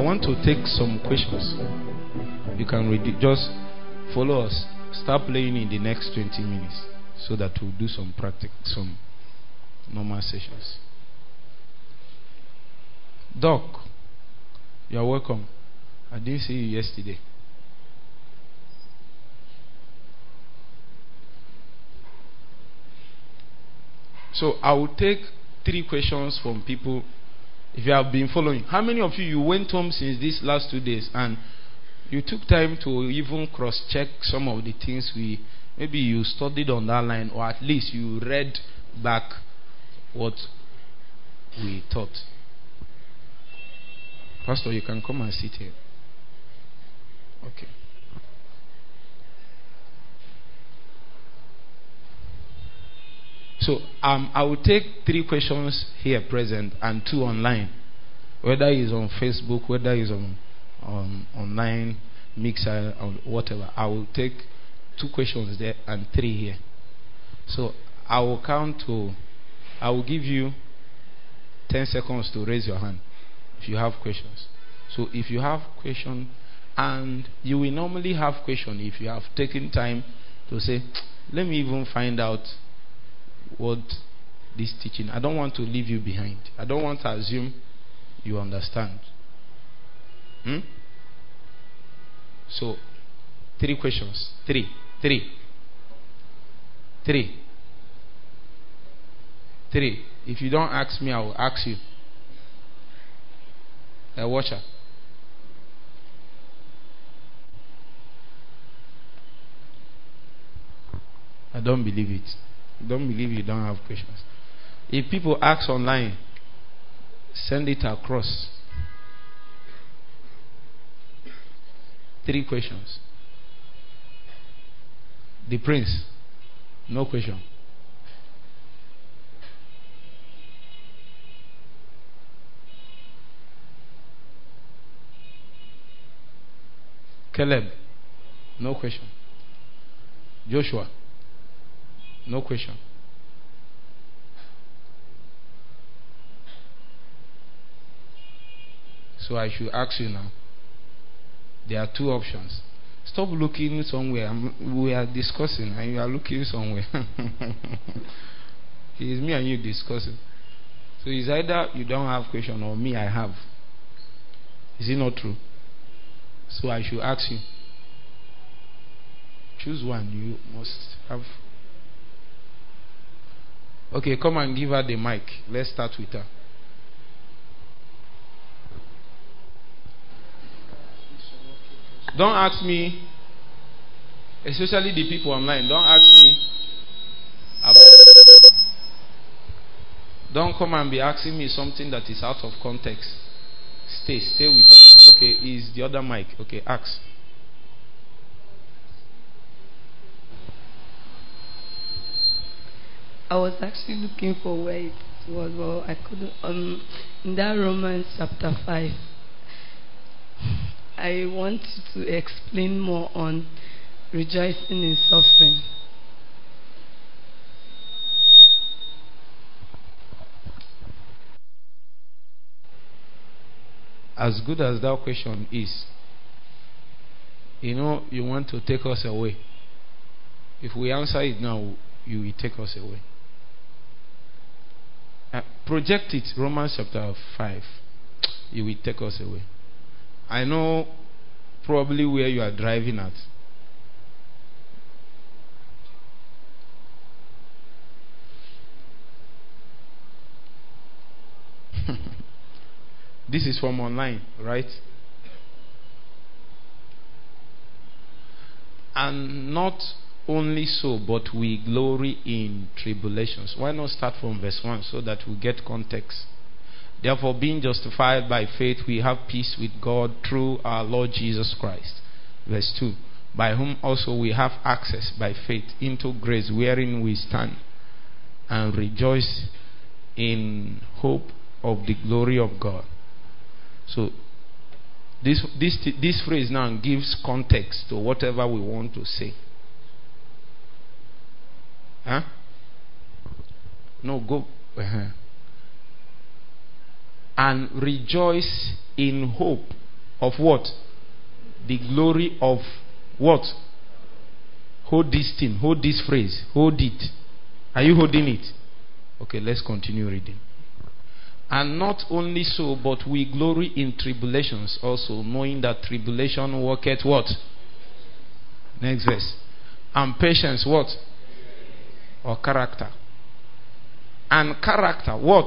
want to take some questions. You can just follow us. Start playing in the next 20 minutes so that we'll do some some normal sessions. Doc, you're welcome. I didn't see you yesterday. So I will take 3 questions from people. If you have been following, how many of you went home since these last 2 days and you took time to even cross-check some of the things maybe you studied on that line, or at least you read back what we taught? Pastor, you can come and sit here. Okay. So I will take 3 questions here present and 2 online. Whether it's on Facebook, whether it's on online, Mixer, or whatever. I will take 2 questions there and 3 here. So I will give you 10 seconds to raise your hand if you have questions. So if you have questions, and you will normally have questions if you have taken time to say, let me even find out what this teaching. I don't want to leave you behind. I don't want to assume you understand. So 3 questions. 3. If you don't ask me, I will ask you. A watcher. I don't believe it. Don't believe you don't have questions. If people ask online, send it across. 3 questions. The prince, no question. Caleb, no question. Joshua, no question. So I should ask you now. There are 2 options. Stop looking somewhere. We are discussing and you are looking somewhere. It is me and you discussing. So it's either you don't have question or me I have. Is it not true? So I should ask you. Choose one. You must have. Okay, come and give her the mic. Let's start with her. Don't ask me, especially the people online, don't ask me about. Don't come and be asking me something that is out of context. Stay with us. Okay, is the other mic. Okay, ask. I was actually looking for where it was, but I couldn't. In that Romans chapter 5, I want to explain more on rejoicing in suffering. As good as that question is, you want to take us away. If we answer it now, you will take us away. Project it, Romans chapter 5. You will take us away. I know probably where you are driving at. This is from online, right? And not only so, but we glory in tribulations. Why not start from verse 1 so that we get context? Therefore, being justified by faith, we have peace with God through our Lord Jesus Christ. Verse 2. By whom also we have access by faith into grace wherein we stand and rejoice in hope of the glory of God. So, this phrase now gives context to whatever we want to say. Huh? No, go. And rejoice in hope of what? The glory of what? Hold this thing. Hold this phrase. Hold it. Are you holding it? Okay, let's continue reading. And not only so, but we glory in tribulations also, knowing that tribulation worketh what? Next verse. And patience what? Or character. And character what?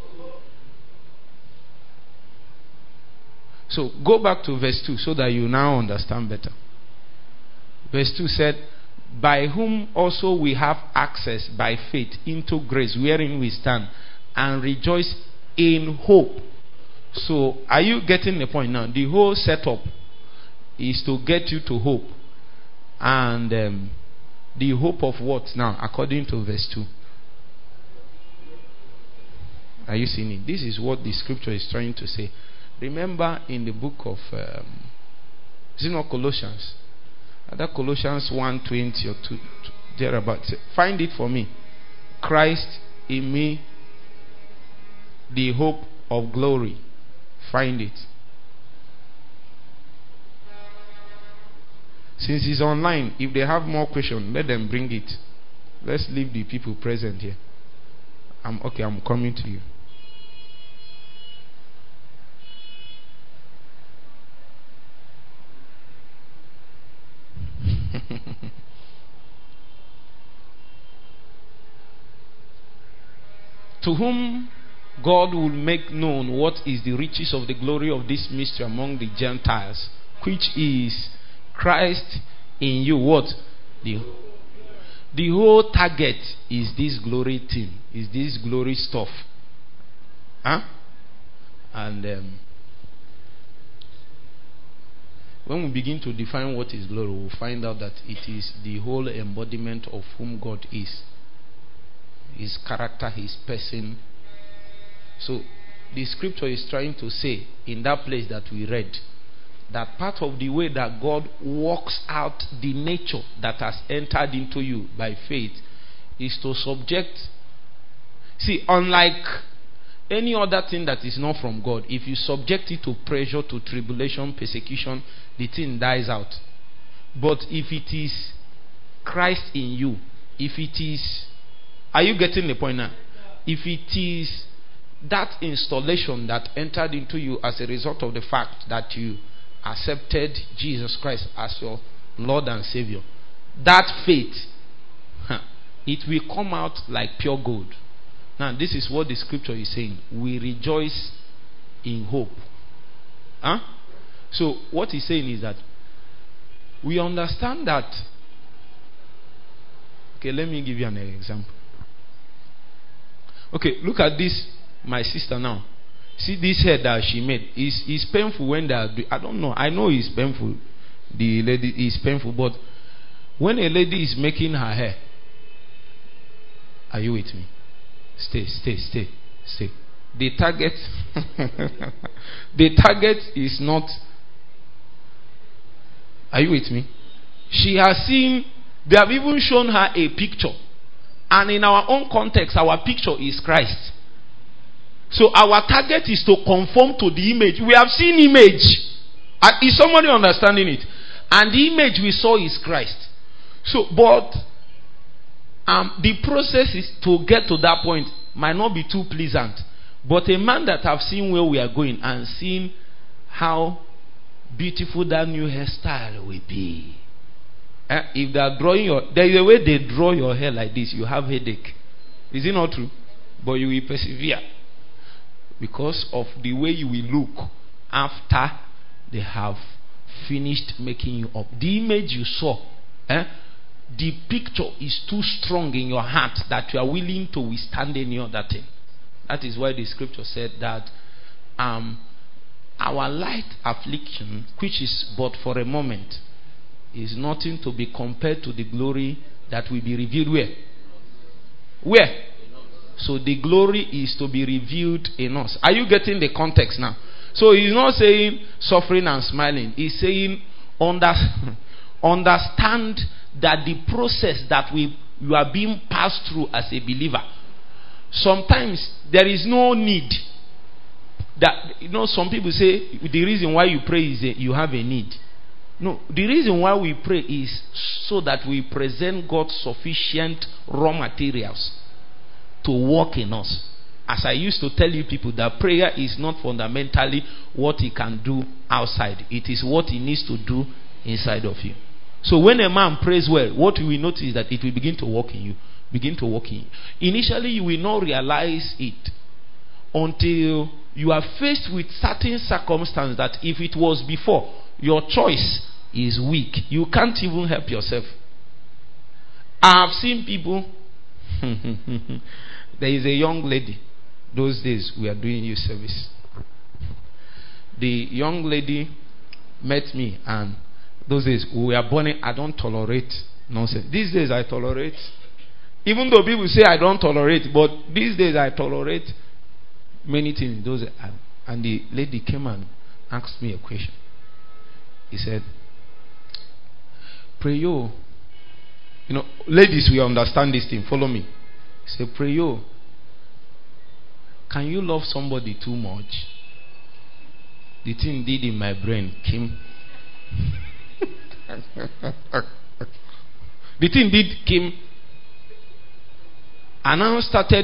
So go back to verse 2 so that you now understand better. Verse 2 said, by whom also we have access by faith into grace wherein we stand, and rejoice in hope. So are you getting the point now? The whole setup is to get you to hope. And the hope of what now? According to verse 2. Are you seeing it? This is what the scripture is trying to say. Remember in the book of is it not Colossians? Either Colossians 1:20 or 2 thereabouts. Find it for me. Christ in me, the hope of glory. Find it. Since it's online, if they have more questions, let them bring it. Let's leave the people present here. I'm coming to you. To whom God will make known what is the riches of the glory of this mystery among the Gentiles, which is Christ in you. What? The whole target is this glory thing, is this glory stuff. Huh? And when we begin to define what is glory, we'll find out that it is the whole embodiment of whom God is. His character, his person. So the scripture is trying to say in that place that we read, that part of the way that God works out the nature that has entered into you by faith is to subject. See, unlike any other thing that is not from God, if you subject it to pressure, to tribulation, persecution, the thing dies out. But if it is Christ in you, if it is, are you getting the point now? If it is that installation that entered into you as a result of the fact that you accepted Jesus Christ as your Lord and Savior, that faith, it will come out like pure gold. Now, this is what the scripture is saying. We rejoice in hope. Huh? So, what he's saying is that we understand that. Okay, let me give you an example. Okay, look at this, my sister now. See this hair that she made. It's painful when they are doing. I don't know. I know it's painful. The lady is painful, but when a lady is making her hair, are you with me? Stay. The target, the target is not. Are you with me? She has seen. They have even shown her a picture. And in our own context, our picture is Christ. So our target is to conform to the image. We have seen image. Is somebody understanding it? And the image we saw is Christ. So, but the process is to get to that point might not be too pleasant. But a man that have seen where we are going and seen how beautiful that new hairstyle will be. If they are drawing there is a way they draw your hair like this, you have headache. Is it not true? But you will persevere because of the way you will look after they have finished making you up. The image you saw, the picture is too strong in your heart that you are willing to withstand any other thing. That is why the scripture said that our light affliction, which is but for a moment, is nothing to be compared to the glory that will be revealed where? Where? So the glory is to be revealed in us. Are you getting the context now? So he's not saying suffering and smiling. He's saying understand that the process that you are being passed through as a believer, sometimes there is no need. that, some people say the reason why you pray is that you have a need. No, the reason why we pray is so that we present God sufficient raw materials to work in us. As I used to tell you people, that prayer is not fundamentally what he can do outside. It is what he needs to do inside of you. So when a man prays well, what we notice is that it will begin to work in you. Begin to work in you. Initially, you will not realize it until you are faced with certain circumstances that if it was before, your choice is weak. You can't even help yourself. I have seen people. There is a young lady. Those days we are doing youth service. The young lady met me, and those days we were born. I don't tolerate nonsense. These days I tolerate. Even though people say I don't tolerate, but these days I tolerate many things. And the lady came and asked me a question. He said, "Pray you. Ladies, we understand this thing. Follow me." He said, "Pray you. Can you love somebody too much?" The thing did in my brain came. The thing came. And I started.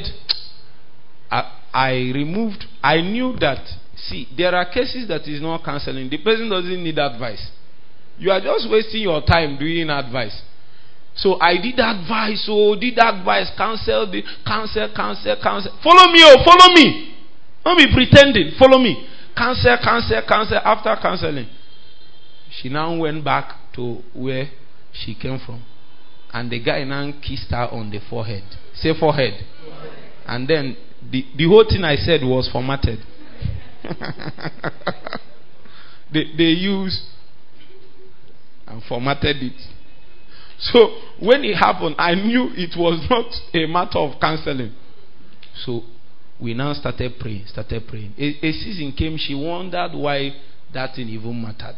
I knew that. See, there are cases that is not counseling. The person doesn't need advice. You are just wasting your time doing advice. So I did advice. Counsel. Follow me. Don't be pretending. Follow me. Counsel. After counseling, she now went back to where she came from. And the guy now kissed her on the forehead. Say forehead. And then the whole thing I said was formatted. They used and formatted it. So when it happened, I knew it was not a matter of counseling. So we now started praying. A season came, she wondered why that thing even mattered.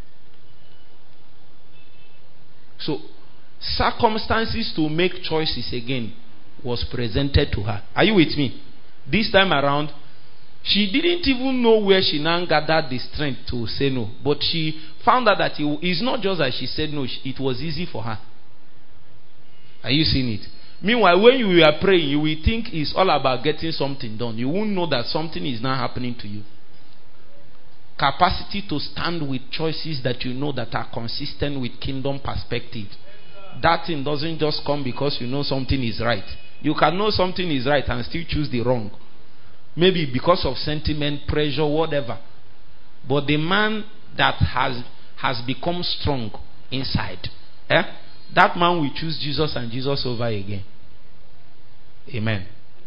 So circumstances to make choices again was presented to her. Are you with me? This time around, she didn't even know where she now gathered the strength to say no. But she found out that it's not just that she said no, it was easy for her. Are you seeing it? Meanwhile, when you are praying, you will think it's all about getting something done. You won't know that something is now happening to you. Capacity to stand with choices that you know that are consistent with kingdom perspective. That thing doesn't just come because you know something is right. You can know something is right and still choose the wrong. Maybe because of sentiment, pressure, whatever. But the man that has become strong inside, that man will choose Jesus and Jesus over again. Amen.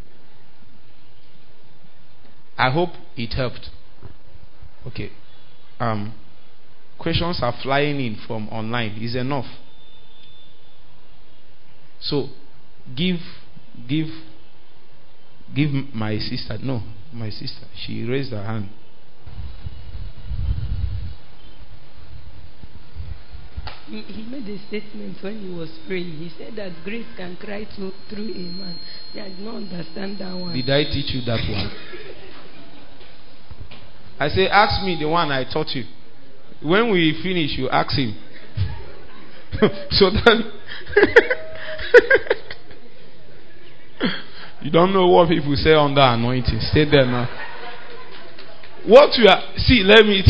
I hope it helped. Okay. Questions are flying in from online. Is enough. So, give my sister. No, my sister. She raised her hand. He made a statement when he was praying. He said that grace can cry through a man. I did not understand that one. Did I teach you that one? I say, ask me the one I taught you. When we finish, you ask him. So that you don't know what people say under anointing. Stay there now. What you are let me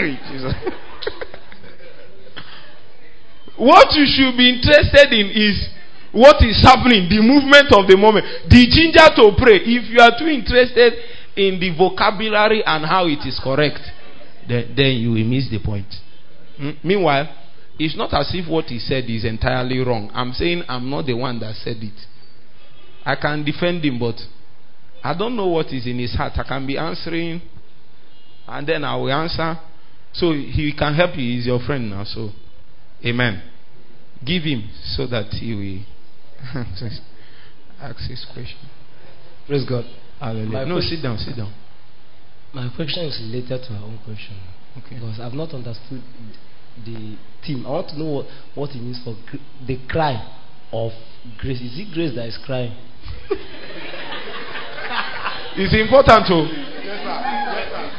what you should be interested in is what is happening, the movement of the moment, the ginger to pray. If you are too interested in the vocabulary and how it is correct, then you will miss the point. Meanwhile, it's not as if what he said is entirely wrong. I'm saying I'm not the one that said it. I can defend him, but I don't know what is in his heart. I can be answering, and then I will answer. So he can help you. He's your friend now. So, amen. Give him so that he will ask his question. Praise God. No, sit down. My question is related to our own question. Okay. Because I've not understood the theme. I want to know what it means for the cry of grace. Is it grace that is crying? It's important to. Yes, sir.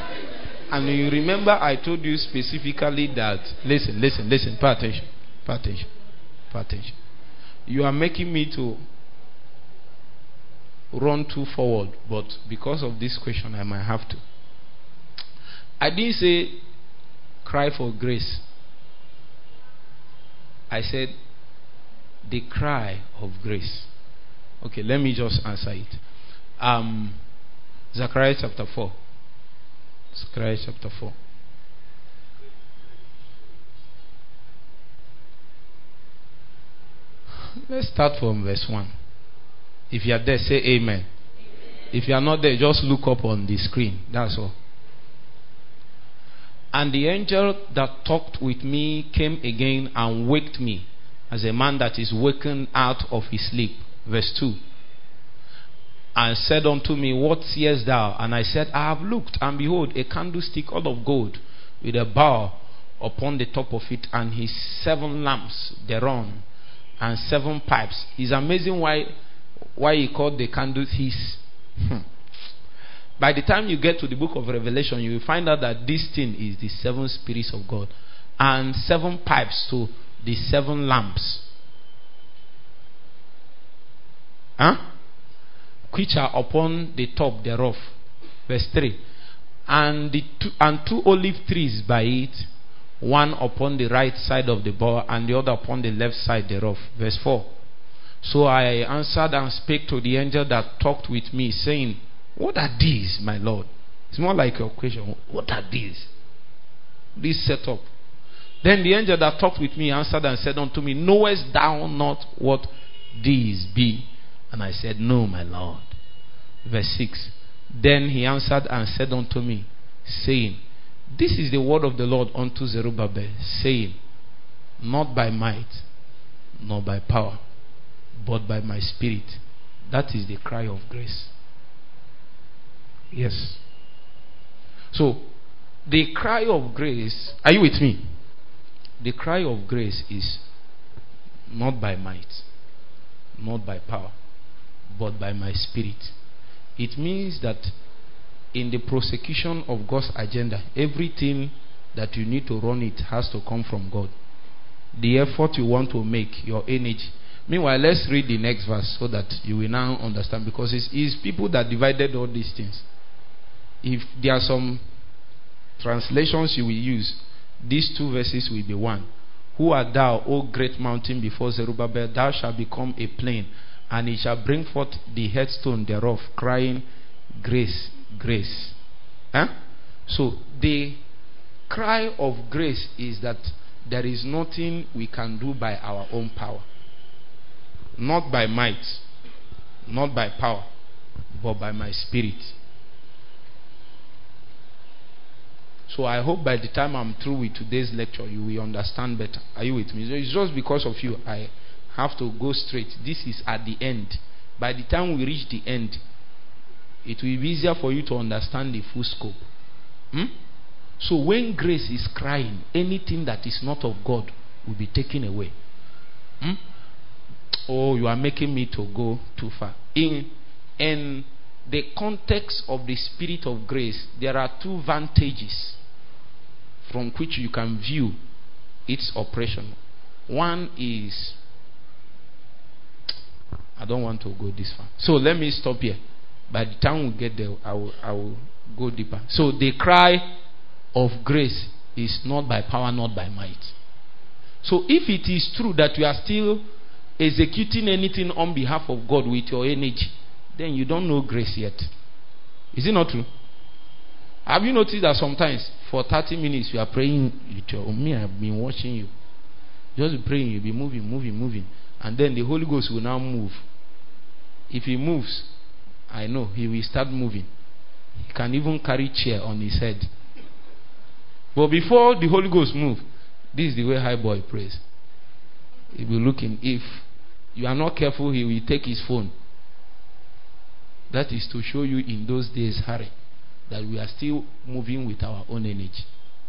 And you remember I told you specifically that, listen, pay attention. You are making me to run too forward, but because of this question, I might have to. I didn't say cry for grace. I said the cry of grace. Okay, let me just answer it. Zechariah chapter 4. Zechariah chapter 4. Let's start from verse 1. If you are there, say amen. If you are not there, just look up on the screen. That's all. And the angel that talked with me came again and waked me, as a man that is wakened out of his sleep. Verse 2. And said unto me, what seest thou? And I said, I have looked, and behold, a candlestick all of gold, with a bowl upon the top of it, and his 7 lamps thereon, and 7 pipes. It's amazing why he called the candles his. By the time you get to the book of Revelation, you will find out that this thing is the 7 spirits of God, and 7 pipes to the 7 lamps, which are upon the top thereof. Verse 3. And two olive trees by it, one upon the right side of the bowl, and the other upon the left side thereof. Verse 4. So I answered and spake to the angel that talked with me, saying, what are these, my Lord? It's more like your question. What are these? This setup. Then the angel that talked with me answered and said unto me, knowest thou not what these be? And I said, no, my Lord. Verse 6. Then he answered and said unto me, saying, this is the word of the Lord unto Zerubbabel, saying, not by might, nor by power, but by my spirit. That is the cry of grace. Yes. So, the cry of grace, are you with me? The cry of grace is not by might, not by power, but by my spirit. It means that in the prosecution of God's agenda, everything that you need to run it has to come from God. The effort you want to make, your energy. Meanwhile, let's read the next verse so that you will now understand, because it's people that divided all these things. If there are some translations you will use, these 2 verses will be one. Who art thou, O great mountain, before Zerubbabel? Thou shalt become a plain, and he shall bring forth the headstone thereof, crying, grace, grace. So the cry of grace is that there is nothing we can do by our own power. Not by might, not by power, but by my spirit. So I hope by the time I'm through with today's lecture, you will understand better. Are you with me? So it's just because of you I have to go straight. This is at the end. By the time we reach the end, it will be easier for you to understand the full scope. So when grace is crying, anything that is not of God will be taken away. Oh, you are making me to go too far. In the context of the spirit of grace, there are 2 vantages from which you can view its operation. One is, I don't want to go this far, so let me stop here. By the time we get there, I will go deeper. So the cry of grace is not by power, not by might. So if it is true that you are still executing anything on behalf of God with your energy, then you don't know grace yet. Is it not true? Have you noticed that sometimes for 30 minutes you are praying with your me? I've been watching you. Just be praying, you'll be moving. And then the Holy Ghost will now move. If he moves, I know he will start moving. He can even carry chair on his head. But before the Holy Ghost moves, this is the way high boy prays. He will look in. If you are not careful, he will take his phone. That is to show you in those days, Harry, that we are still moving with our own energy.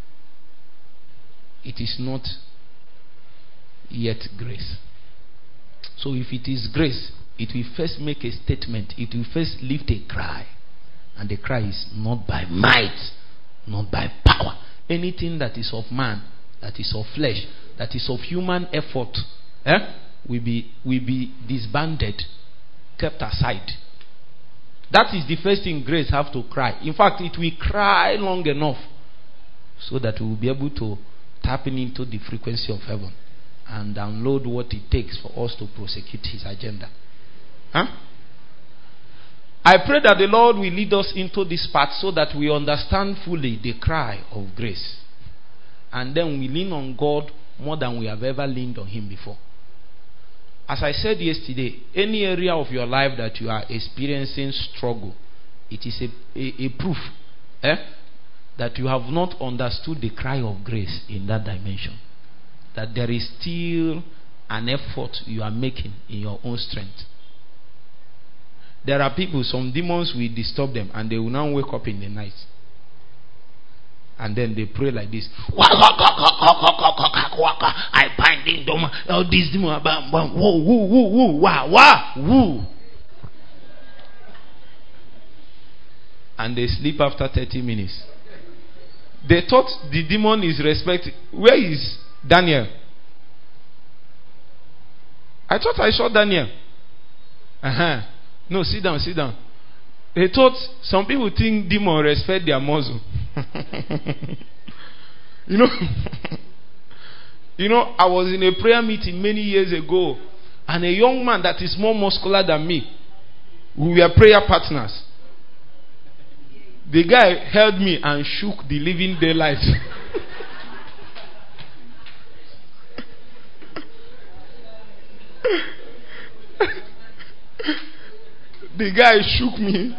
It is not yet grace. So if it is grace, it will first make a statement. It will first lift a cry. And the cry is not by might, not by power. Anything that is of man, that is of flesh, that is of human effort, will be disbanded, kept aside. That is the first thing grace have to cry. In fact, it will cry long enough so that we will be able to tap into the frequency of heaven and download what it takes for us to prosecute his agenda. I pray that the Lord will lead us into this path so that we understand fully the cry of grace. And then we lean on God more than we have ever leaned on him before. As I said yesterday, any area of your life that you are experiencing struggle, it is a proof that you have not understood the cry of grace in that dimension. That there is still an effort you are making in your own strength. There are people, some demons will disturb them and they will now wake up in the night. And then they pray like this. I bind in them. All these demons. Woo, woo, woo, woo, wah, wah, woo. And they sleep after 30 minutes. They thought the demon is respected. Where is Daniel? I thought I saw Daniel. No, sit down, sit down. They thought some people think demons respect their muzzle. You know, I was in a prayer meeting many years ago, and a young man that is more muscular than me, we were prayer partners. The guy held me and shook the living daylight. The guy shook me.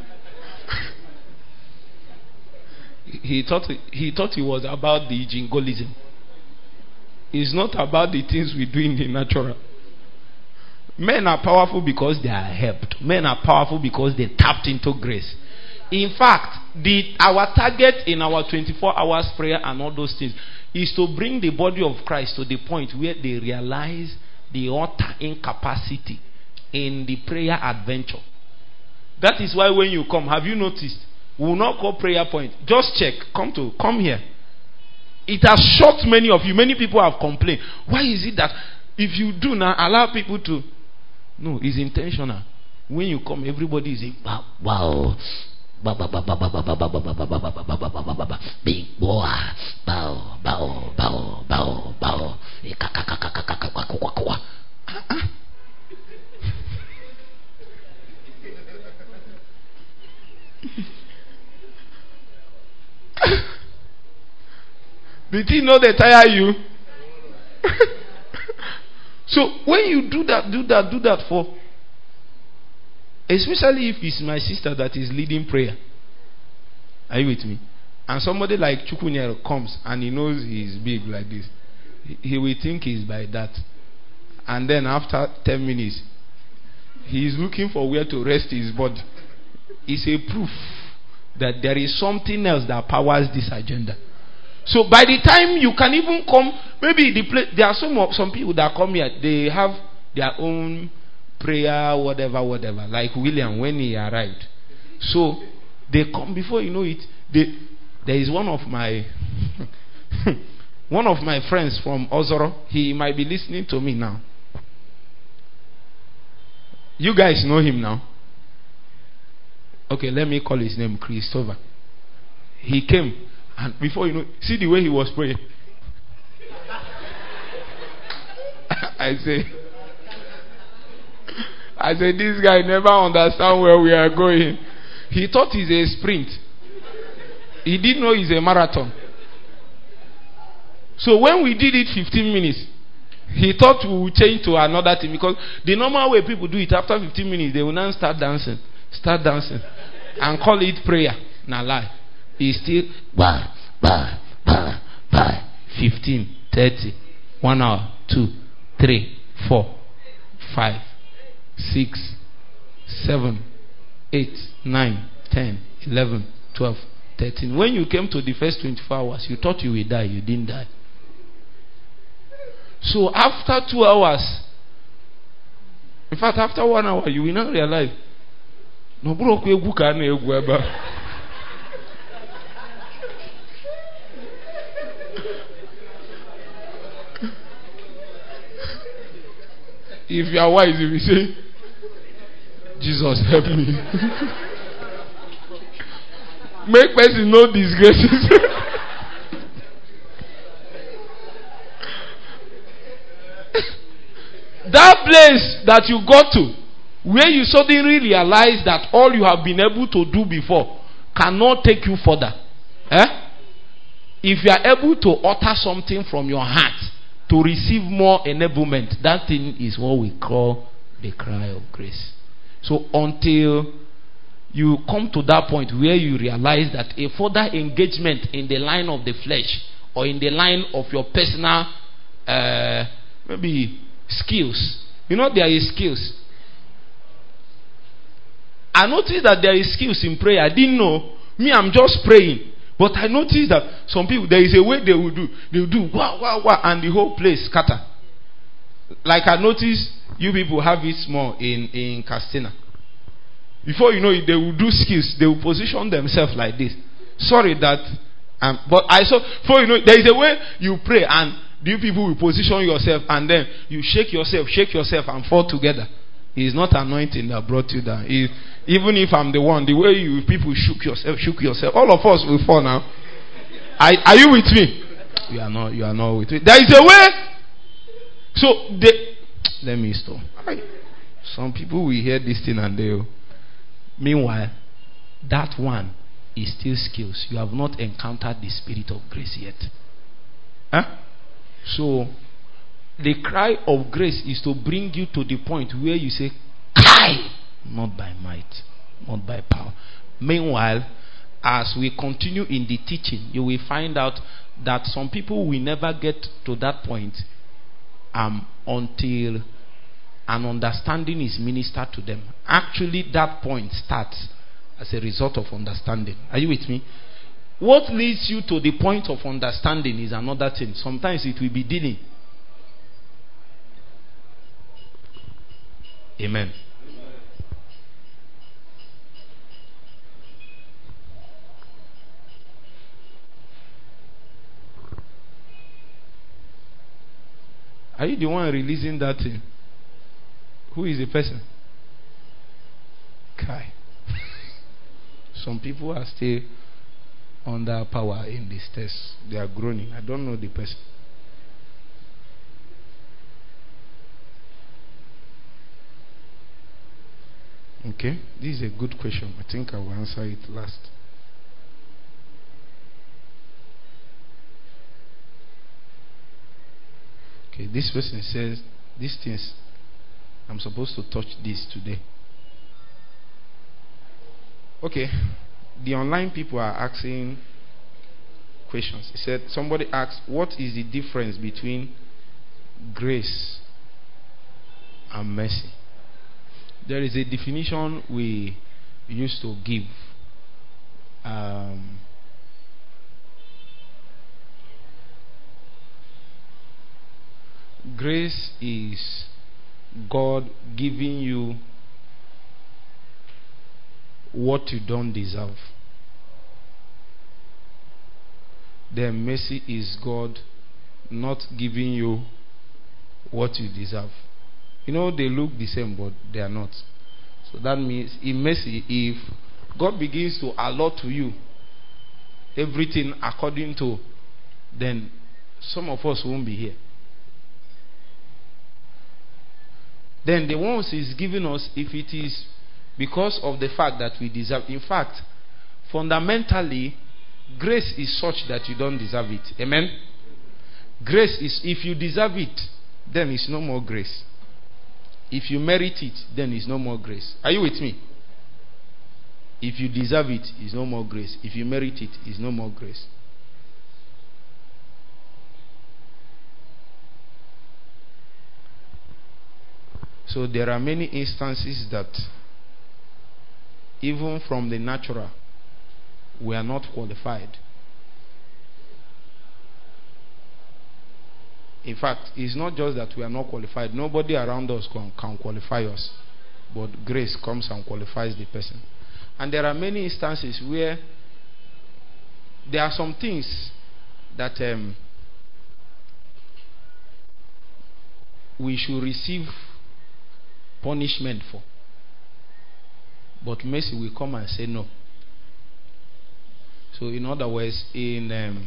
He thought it was about the jingoism. It's not about the things we do in the natural. Men are powerful because they are helped. Men are powerful because they tapped into grace. In fact, our target in our 24 hours prayer and all those things is to bring the body of Christ to the point where they realize the utter incapacity in the prayer adventure. That is why when you come, have you noticed? We will not call prayer point. Just check. Come here. It has shocked many of you. Many people have complained. Why is it that if you do now allow people to? No, it's intentional. When you come, everybody is saying, wow. Big boy. Bow, bow, bow, bow, bow. Did he know they tire you? So when you do that for, especially if it's my sister that is leading prayer. Are you with me? And somebody like Chukwunyere comes and he knows he's big like this. He will think he's by that. And then after 10 minutes, he is looking for where to rest his body. It's a proof that there is something else that powers this agenda. So by the time you can even come, maybe there are some people that come here, they have their own prayer, whatever. Like William when he arrived. So they come, before you know it, there is one of my friends from Ozoro. He might be listening to me now. You guys know him now. Okay, let me call his name Christopher. He came, and before you know, see the way he was praying. I say, this guy never understand where we are going. He thought it's a sprint. He didn't know it's a marathon. So when we did it 15 minutes, he thought we would change to another thing, because the normal way people do it, after 15 minutes, they will now start dancing, and call it prayer. Now lie. It's still 15, 30, 1 hour, 2, 3, 4, 5, 6, 7, 8, 9, 10, 11, 12, 13. When you came to the first 24 hours, you thought you would die. You didn't die. So after 2 hours, in fact after 1 hour, you will not realize. No, bro, If you are wise, you will say, Jesus help me. Make person no disgraces. That place that you got to, where you suddenly realize that all you have been able to do before cannot take you further. If you are able to utter something from your heart to receive more enablement, that thing is what we call the cry of grace. So until you come to that point where you realize that a further engagement in the line of the flesh or in the line of your personal maybe skills. You know, there is skills. I noticed that there is skills in prayer. I didn't know. Me, I'm just praying. But I noticed that some people, there is a way they will do. They will do wow, wow, wow, and the whole place scatter. Like I noticed you people have it more in Castina. Before you know it, they will do skills. They will position themselves like this. Sorry that, but I saw, before you know, there is a way you pray and you people will position yourself and then you shake yourself and fall together. It is not anointing that brought you down. Even if I'm the one, the way you people shook yourself, all of us will fall now. Are you with me? You are not with me. There is a way. So let me stop. Some people will hear this thing and they. Meanwhile, that one is still skills. You have not encountered the spirit of grace yet. So, the cry of grace is to bring you to the point where you say, "Kai!" Not by might, not by power. Meanwhile, as we continue in the teaching, you will find out that some people will never get to that point until an understanding is ministered to them. Actually, that point starts as a result of understanding. Are you with me? What leads you to the point of understanding is another thing. Sometimes it will be dealing. Amen. Are you the one releasing that thing? Who is the person? Kai. Some people are still under power in this test. They are groaning. I don't know the person. Okay, this is a good question. I think I will answer it last. Okay, this person says these things. I'm supposed to touch this today. Okay, the online people are asking questions. He said, somebody asked, what is the difference between grace and mercy? There is a definition we used to give. Grace is God giving you what you don't deserve. Then mercy is God not giving you what you deserve. You know, they look the same, but they are not. So that means in mercy, if God begins to allot to you everything according to, then some of us won't be here. Then the ones He's giving us, if it is because of the fact that we deserve, in fact, fundamentally, grace is such that you don't deserve it. Amen? Grace is, if you deserve it, then it's no more grace. If you merit it, then it's no more grace. Are you with me? If you deserve it, it's no more grace. If you merit it, it's no more grace. So there are many instances that even from the natural, we are not qualified. In fact, it's not just that we are not qualified. Nobody around us can qualify us. But grace comes and qualifies the person. And there are many instances where there are some things that we should receive punishment for. But mercy will come and say no. So in other words, it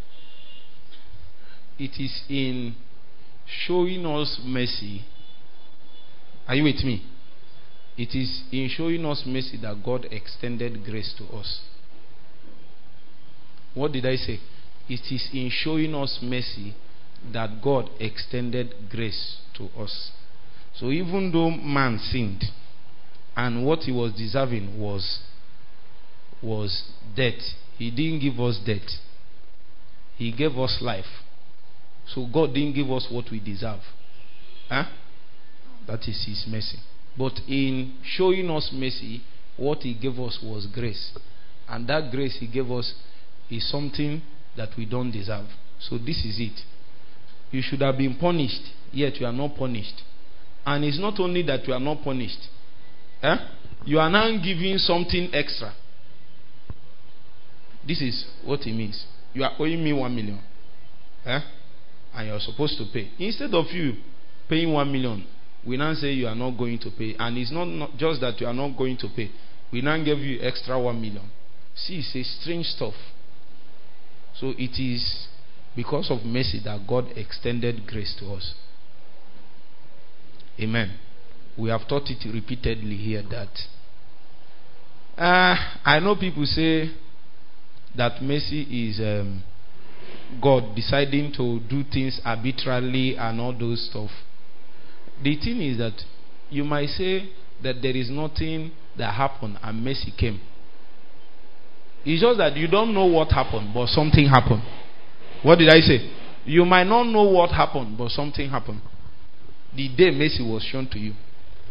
is in showing us mercy. Are you with me? It is in showing us mercy that God extended grace to us. What did I say? It is in showing us mercy that God extended grace to us. So even though man sinned, and what he was deserving was death, he didn't give us death. He gave us life. So God didn't give us what we deserve. Huh? That is his mercy. But in showing us mercy, what he gave us was grace. And that grace he gave us is something that we don't deserve. So this is it. You should have been punished, yet you are not punished. And it's not only that you are not punished. You are now giving something extra. This is what it means. You are owing me 1 million. And you're supposed to pay. Instead of you paying 1 million, we now say you are not going to pay. And it's not just that you are not going to pay. We now give you extra 1 million. See, it's a strange stuff. So it is because of mercy that God extended grace to us. Amen. We have taught it repeatedly here that I know people say that mercy is God deciding to do things arbitrarily and all those stuff. The thing is that you might say that there is nothing that happened and mercy came. It's just that you don't know what happened, but something happened. What did I say? You might not know what happened, but something happened. The day mercy was shown to you.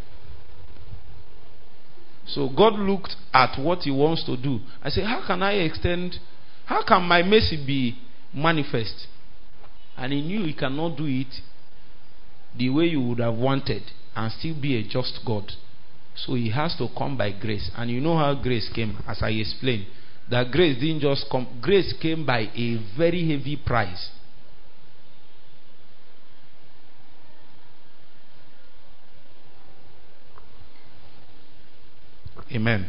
So God looked at what he wants to do. I said, how can my mercy be manifest? And he knew he cannot do it the way you would have wanted and still be a just God. So he has to come by grace. And you know how grace came, as I explained. That grace didn't just come. Grace came by a very heavy price. Amen.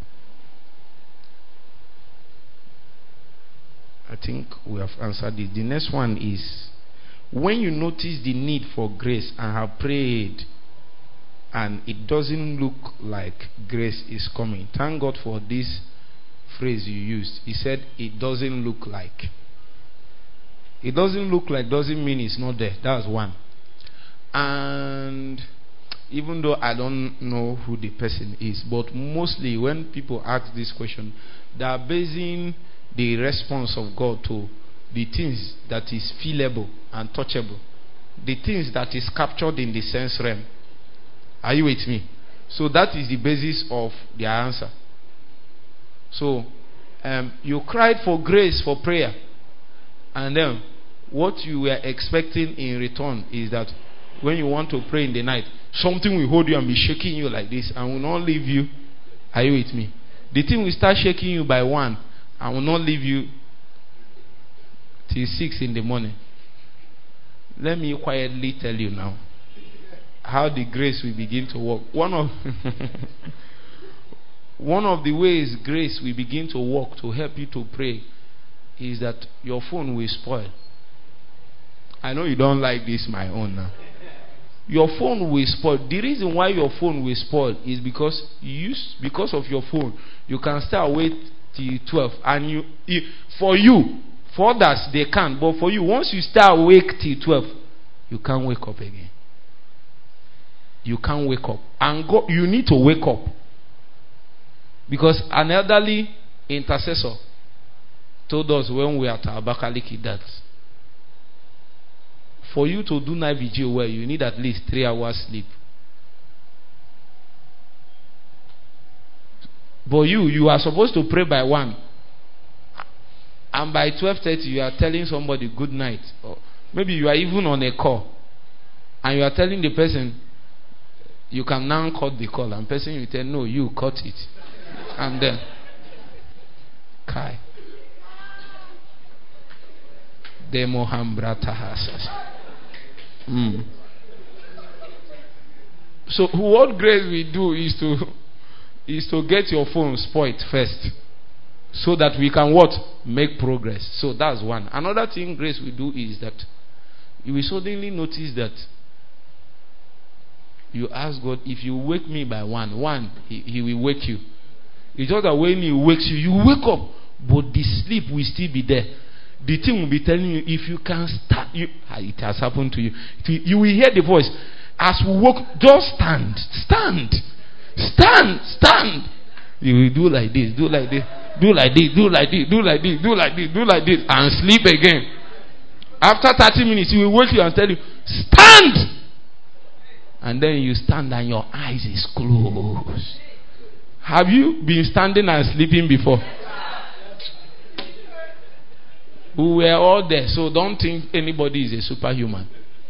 I think we have answered this. The next one is, when you notice the need for grace and have prayed and it doesn't look like grace is coming, thank God for this phrase you used. He said it doesn't look like. It doesn't look like doesn't mean it's not there. That's one. And even though I don't know who the person is, but mostly when people ask this question, they are basing the response of God to the things that is feelable and touchable, the things that is captured in the sense realm. Are you with me? So that is the basis of their answer. So you cried for grace for prayer, and then what you were expecting in return is that when you want to pray in the night, something will hold you and be shaking you like this and will not leave you. Are you with me? The thing will start shaking you by 1 and will not leave you till 6 in the morning. Let me quietly tell you now how the grace will begin to work. One of the ways grace will begin to work to help you to pray is that your phone will spoil. I know you don't like this, my own now. Your phone will spoil. The reason why your phone will spoil is because of your phone, you can stay awake till 12. And for others, they can. But for you, once you stay awake till 12, you can't wake up again. You can't wake up. And you need to wake up. Because an elderly intercessor told us when we were at Abakaliki that for you to do night vigil well, you need at least 3 hours sleep. But you are supposed to pray by 1. And by 12:30 you are telling somebody good night. Or maybe you are even on a call. And you are telling the person, you can now cut the call. And the person will tell, no, you cut it. And then, Kai. Demo hambrata hasas. So what grace we do is to get your phone spoiled first, so that we can what? Make progress. So that's one. Another thing grace will do is that you will suddenly notice that you ask God, if you wake me by one, he will wake you. It's just that when he wakes you, you wake up, but the sleep will still be there. The thing will be telling you, if you can stand, it has happened to you. You will hear the voice. As we walk, just stand. You will do like this, do like this, do like this, do like this, do like this, do like this, do like this, and sleep again. After 30 minutes, he will wake you and tell you, stand! And then you stand and your eyes is closed. Have you been standing and sleeping before? We were all there, so don't think anybody is a superhuman.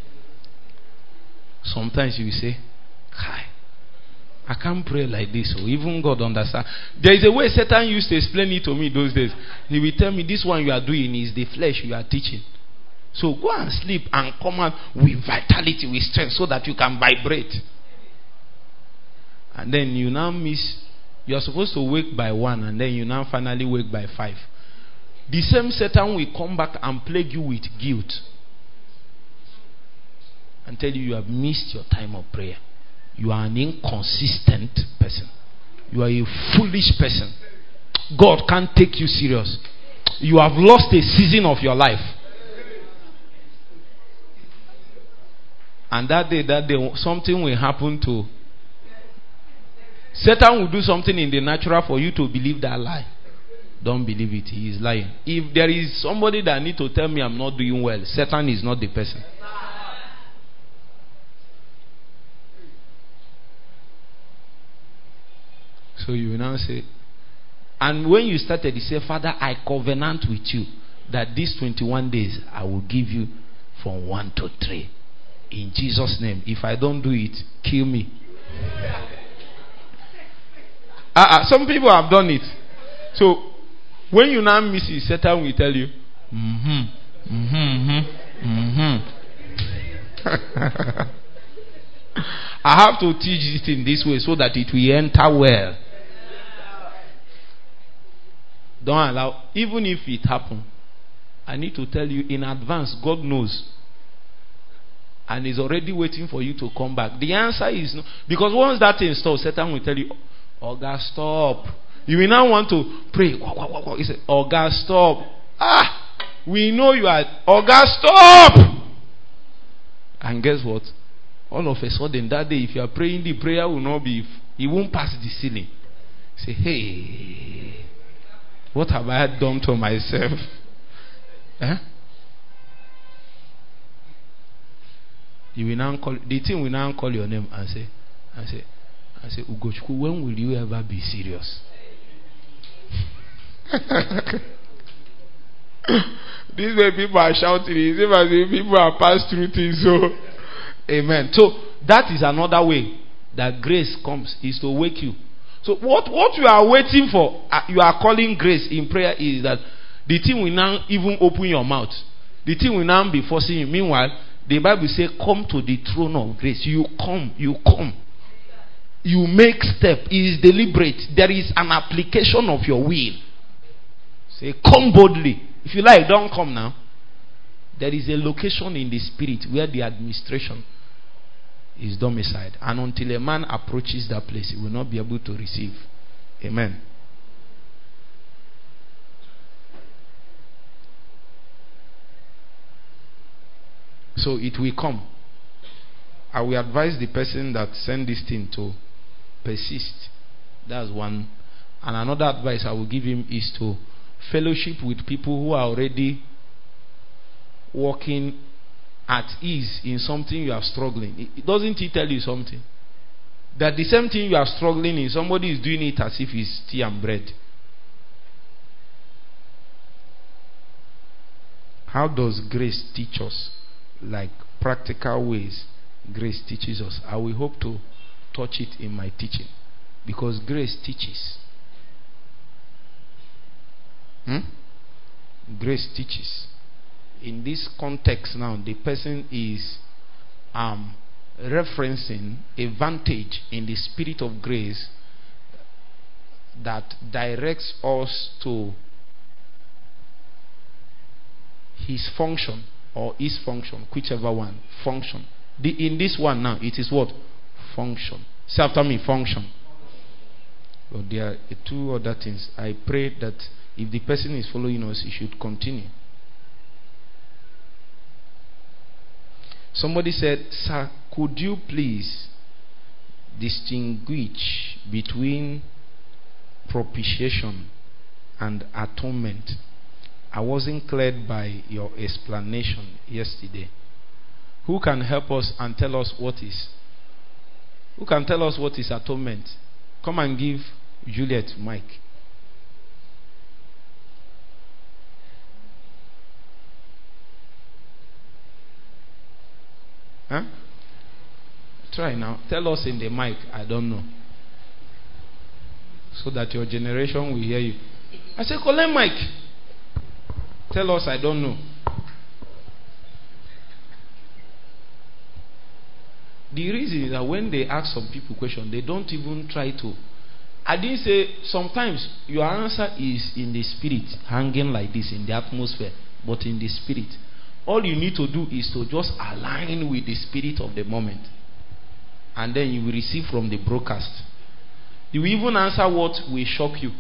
Sometimes you will say, hi, I can't pray like this. So even God understands. There is a way Satan used to explain it to me those days. He will tell me, this one you are doing is the flesh you are teaching. So go and sleep and come out with vitality, with strength, so that you can vibrate. And then you now miss. You are supposed to wake by 1, and then you now finally wake by 5. The same Satan will come back and plague you with guilt and tell you have missed your time of prayer. You are an inconsistent person. You are a foolish person. God can't take you serious. You have lost a season of your life. And that day, something will happen to. Satan will do something in the natural for you to believe that lie. Don't believe it. He is lying. If there is somebody that need to tell me I'm not doing well, Satan is not the person. So you will now say, and when you started, you say, Father, I covenant with you that these 21 days I will give you from 1 to 3. In Jesus' name. If I don't do it, kill me. Some people have done it. So when you now miss it, Satan will tell you, I have to teach it in this way so that it will enter well. Don't allow, even if it happens, I need to tell you in advance. God knows. And is already waiting for you to come back. The answer is no. Because once that thing stops, Satan will tell you, oh God, stop. You will now want to pray. He said, oh God, stop. We know you are. Oh God, stop. And guess what? All of a sudden, that day, if you are praying, the prayer will not be, it won't pass the ceiling. Say, hey, what have I done to myself? You will now call, the thing will now call your name and say, Ugochukwu, when will you ever be serious? This way people are shouting, it's as if people are passed through things. So, amen. So that is another way that grace comes, is to wake you. So what you are waiting for, you are calling grace in prayer, is that the thing will now even open your mouth. The thing will now be forcing you. Meanwhile, the Bible says, come to the throne of grace. You come. You make step. It is deliberate. There is an application of your will. Say, come boldly. If you like, don't come now. There is a location in the spirit where the administration is domiciled. And until a man approaches that place, he will not be able to receive. Amen. So it will come. I will advise the person that sent this thing to persist. That's one. And another advice I will give him is to fellowship with people who are already walking at ease in something you are struggling. Doesn't he tell you something? That the same thing you are struggling in, somebody is doing it as if it's tea and bread. How does grace teach us? Like practical ways grace teaches us. I will hope to touch it in my teaching, because grace teaches. Grace teaches. In this context now, the person is referencing a vantage in the spirit of grace that directs us to his function or his function, whichever one, function. In this one now, it is what? Function. Say after me, function. But there are two other things. I pray that if the person is following us, he should continue. Somebody said, "Sir, could you please distinguish between propitiation and atonement? I wasn't cleared by your explanation yesterday." Who can help us and tell us what is? Who can tell us what is atonement? Come and give Juliet mic. Huh? Try now. Tell us in the mic. I don't know. So that your generation will hear you. I say, collect mic. Tell us, I don't know. The reason is that when they ask some people questions, they don't even try to. I didn't say, sometimes your answer is in the spirit, hanging like this in the atmosphere, but in the spirit. All you need to do is to just align with the spirit of the moment. And then you will receive from the broadcast. You will even answer what will shock you.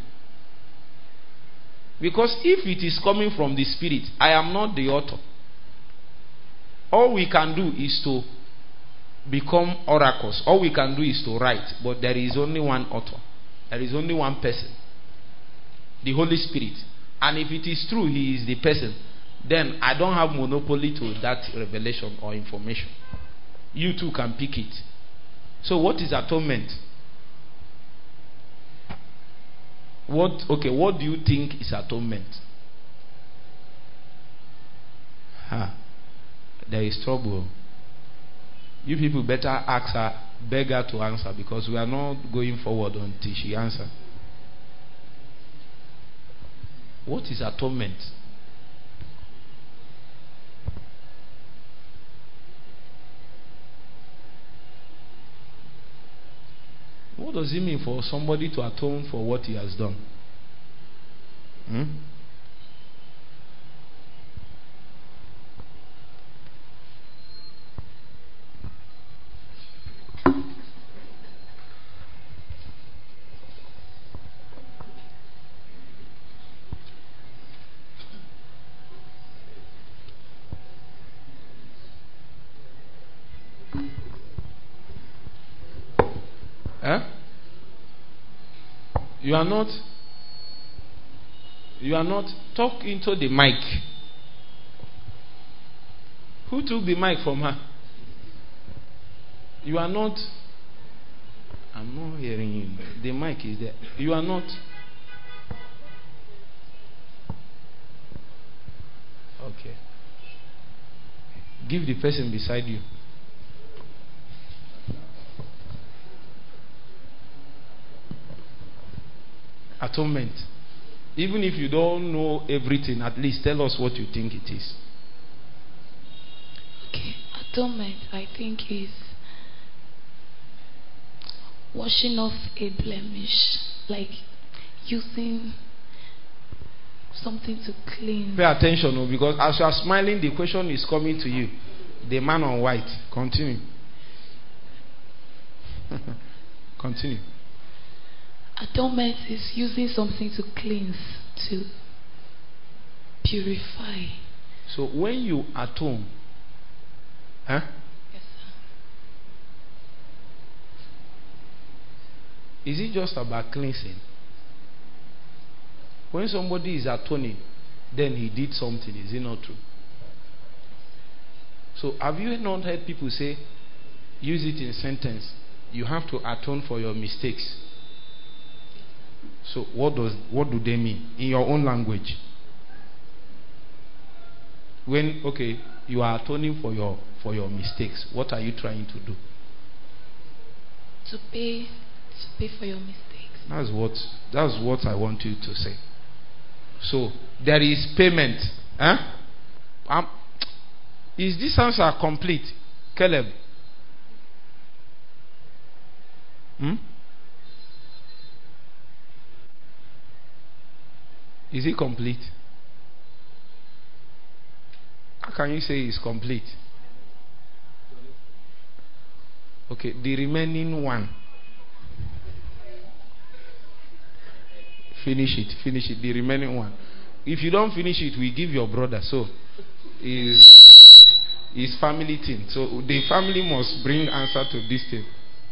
Because if it is coming from the spirit, I am not the author. All we can do is to become oracles. All we can do is to write. But there is only one author. There is only one person. The Holy Spirit. And if it is true he is the person, then I don't have monopoly to that revelation or information. You too can pick it. So what is atonement? What do you think is atonement? There is trouble. You people better ask her, beg her to answer, because we are not going forward until she answers. What is atonement? What does it mean for somebody to atone for what he has done? You are not talk into the mic. Who took the mic from her? You are not. I'm not hearing you. The mic is there. You are not. Okay. Give the person beside you. Atonement. Even if you don't know everything, at least tell us what you think it is. Okay, atonement, I think, is washing off a blemish, like using something to clean. Pay attention, because as you are smiling, the question is coming to you. The man on white. Continue. Continue. Atonement is using something to cleanse, to purify. So when you atone, Yes, sir. Is it just about cleansing? When somebody is atoning, then he did something. Is it not true? So have you not heard people say, use it in sentence, you have to atone for your mistakes? So what do they mean in your own language? When you are atoning for your mistakes, what are you trying to do? To pay for your mistakes. That's what I want you to say. So there is payment. Is this answer complete, Caleb? Is it complete? How can you say it's complete? Okay, the remaining one. Finish it. The remaining one. If you don't finish it, we give your brother. So, it's family thing. So the family must bring answer to this thing.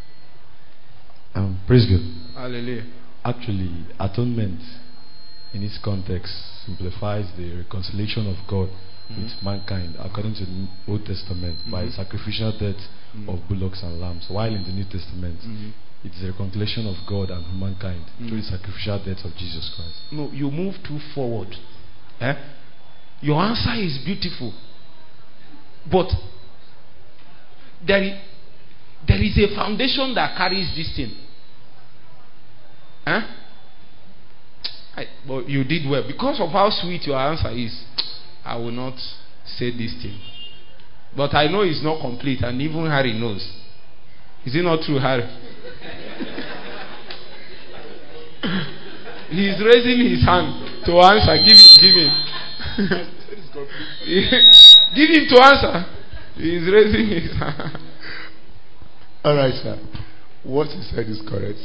Praise God. Hallelujah. Actually, atonement in its context simplifies the reconciliation of God with mankind according to the Old Testament by sacrificial death of bullocks and lambs, while in the New Testament it is the reconciliation of God and mankind through the sacrificial death of Jesus Christ. No, you move too forward. Your answer is beautiful, but there is a foundation that carries this thing. But you did well. Because of how sweet your answer is, I will not say this thing. But I know it's not complete, and even Harry knows. Is it not true, Harry? He's raising his hand to answer. Give him. Give him to answer. He's raising his hand. Alright, sir. What you said is correct.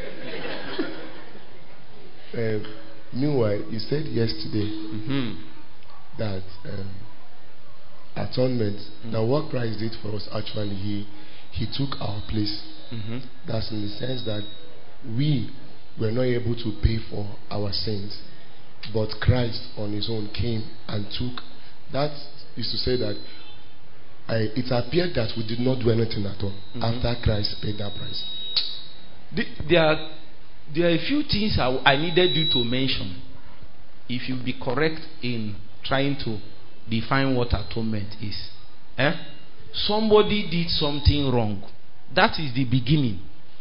Meanwhile, you said yesterday that atonement, that what Christ did for us, actually, he took our place. That's in the sense that we were not able to pay for our sins, but Christ on his own came and took. That is to say that it appeared that we did not do anything at all after Christ paid that price. There are a few things I needed you to mention. If you be correct in trying to define what atonement is. Somebody did something wrong. That is the beginning.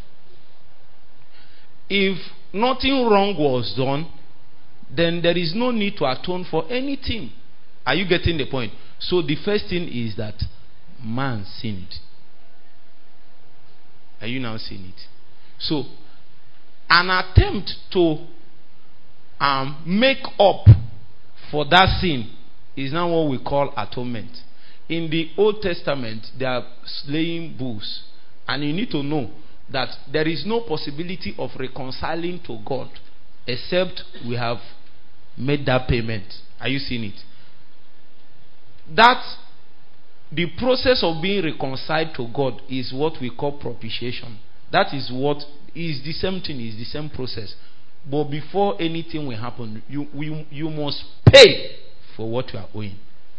If nothing wrong was done, then there is no need to atone for anything. Are you getting the point? So the first thing is that man sinned. Are you now seeing it? So an attempt to make up for that sin is now what we call atonement. In the Old Testament, they are slaying bulls, and you need to know that there is no possibility of reconciling to God except we have made that payment. Are you seeing it? That the process of being reconciled to God is what we call propitiation. That is what is the same thing, is the same process. But before anything will happen, you must pay for what you are owing.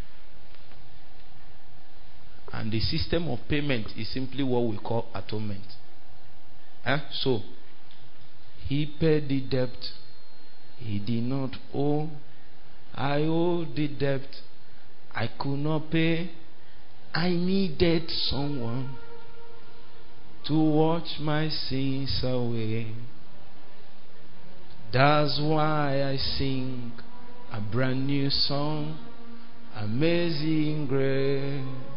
And the system of payment is simply what we call atonement. So, he paid the debt he did not owe. I owe the debt I could not pay. I needed someone to watch my sins away. That's why I sing a brand new song, Amazing Grace.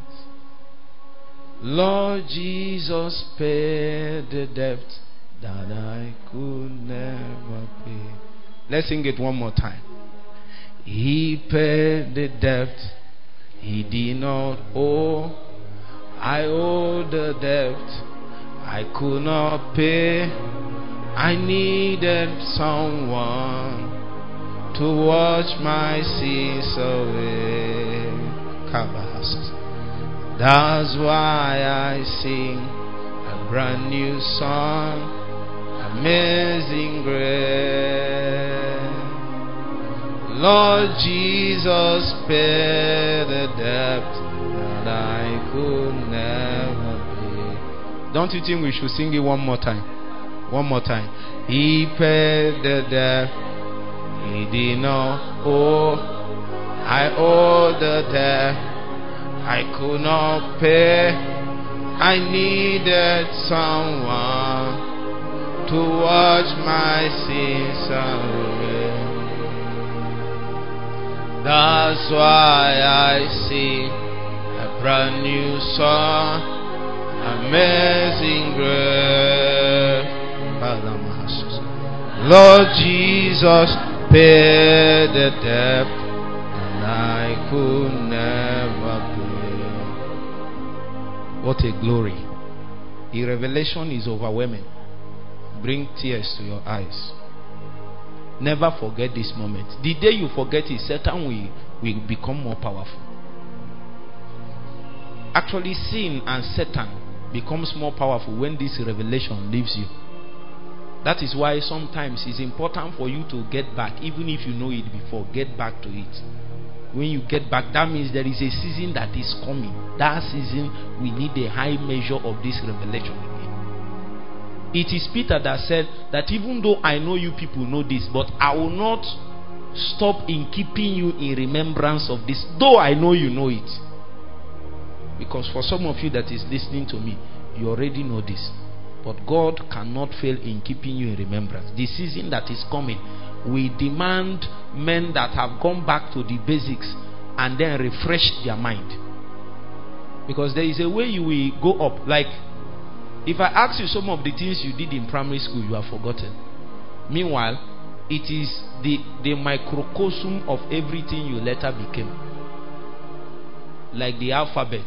Lord Jesus paid the debt that I could never pay. Let's sing it one more time. He paid the debt he did not owe. I owe the debt I could not pay. I needed someone to wash my sins away. That's why I sing a brand new song, Amazing Grace. Lord Jesus paid the debt that I could never pay. Don't you think we should sing it one more time? One more time. He paid the debt he did not owe. I owe the debt I could not pay. I needed someone to wash my sins away. That's why I sing a brand new song, Amazing Grace. Lord Jesus paid the debt and I could never pay. What a glory. The revelation is overwhelming. Bring tears to your eyes. Never forget this moment. The day you forget it, Satan will become more powerful. Actually, sin and Satan becomes more powerful when this revelation leaves you. That is why sometimes it's important for you to get back, even if you know it before. Get back to it. When you get back, that means there is a season that is coming. That season, we need a high measure of this revelation again. It is Peter that said that even though I know you people know this, but I will not stop in keeping you in remembrance of this, though I know you know it. Because for some of you that is listening to me, you already know this. But God cannot fail in keeping you in remembrance. The season that is coming, we demand men that have gone back to the basics and then refresh their mind. Because there is a way you will go up. Like, if I ask you some of the things you did in primary school, you have forgotten. Meanwhile, it is the microcosm of everything you later became. Like the alphabet.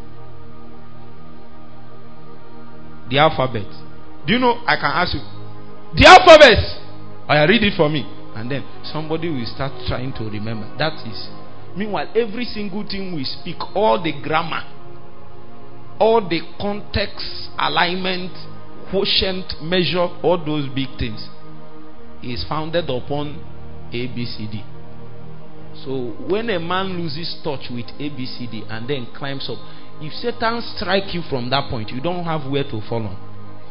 The alphabet. Do you know, I can ask you, the alphabet! I read it for me. And then somebody will start trying to remember. That is. Meanwhile, every single thing we speak, all the grammar, all the context, alignment, quotient, measure, all those big things is founded upon ABCD. So when a man loses touch with ABCD and then climbs up, if Satan strikes you from that point, you don't have where to fall on.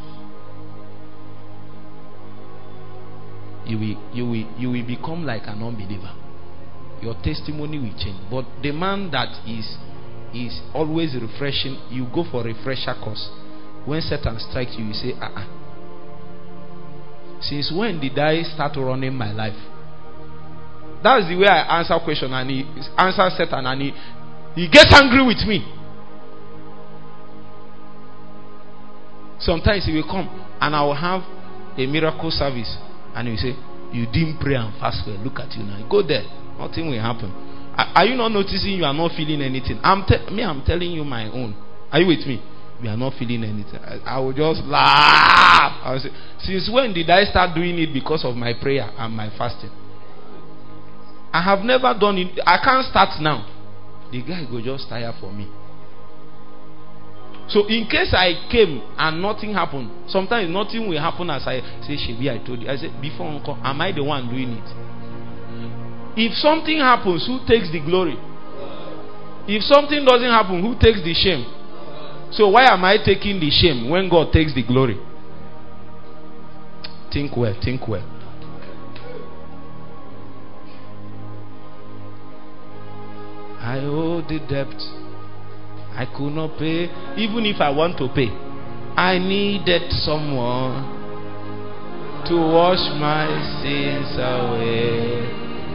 You will become like an unbeliever. Your testimony will change. But the man that is always refreshing, you go for a refresher course. When Satan strikes you, you say, since when did I start running my life? That's the way I answer question, and he answers Satan, and he gets angry with me. Sometimes he will come and I will have a miracle service, and he will say, you didn't pray and fast well. Look at you now. Go there. Nothing will happen. Are you not noticing you are not feeling anything? I'm telling you my own. Are you with me? You are not feeling anything. I will just laugh. I will say, since when did I start doing it because of my prayer and my fasting? I have never done it. I can't start now. The guy will just tire for me. So in case I came and nothing happened, sometimes nothing will happen as I say, Shebi, I told you. I said, before uncle, am I the one doing it? If something happens, who takes the glory? If something doesn't happen, who takes the shame? So why am I taking the shame when God takes the glory? Think well, think well. I owe the debt I could not pay. Even if I want to pay, I needed someone to wash my sins away.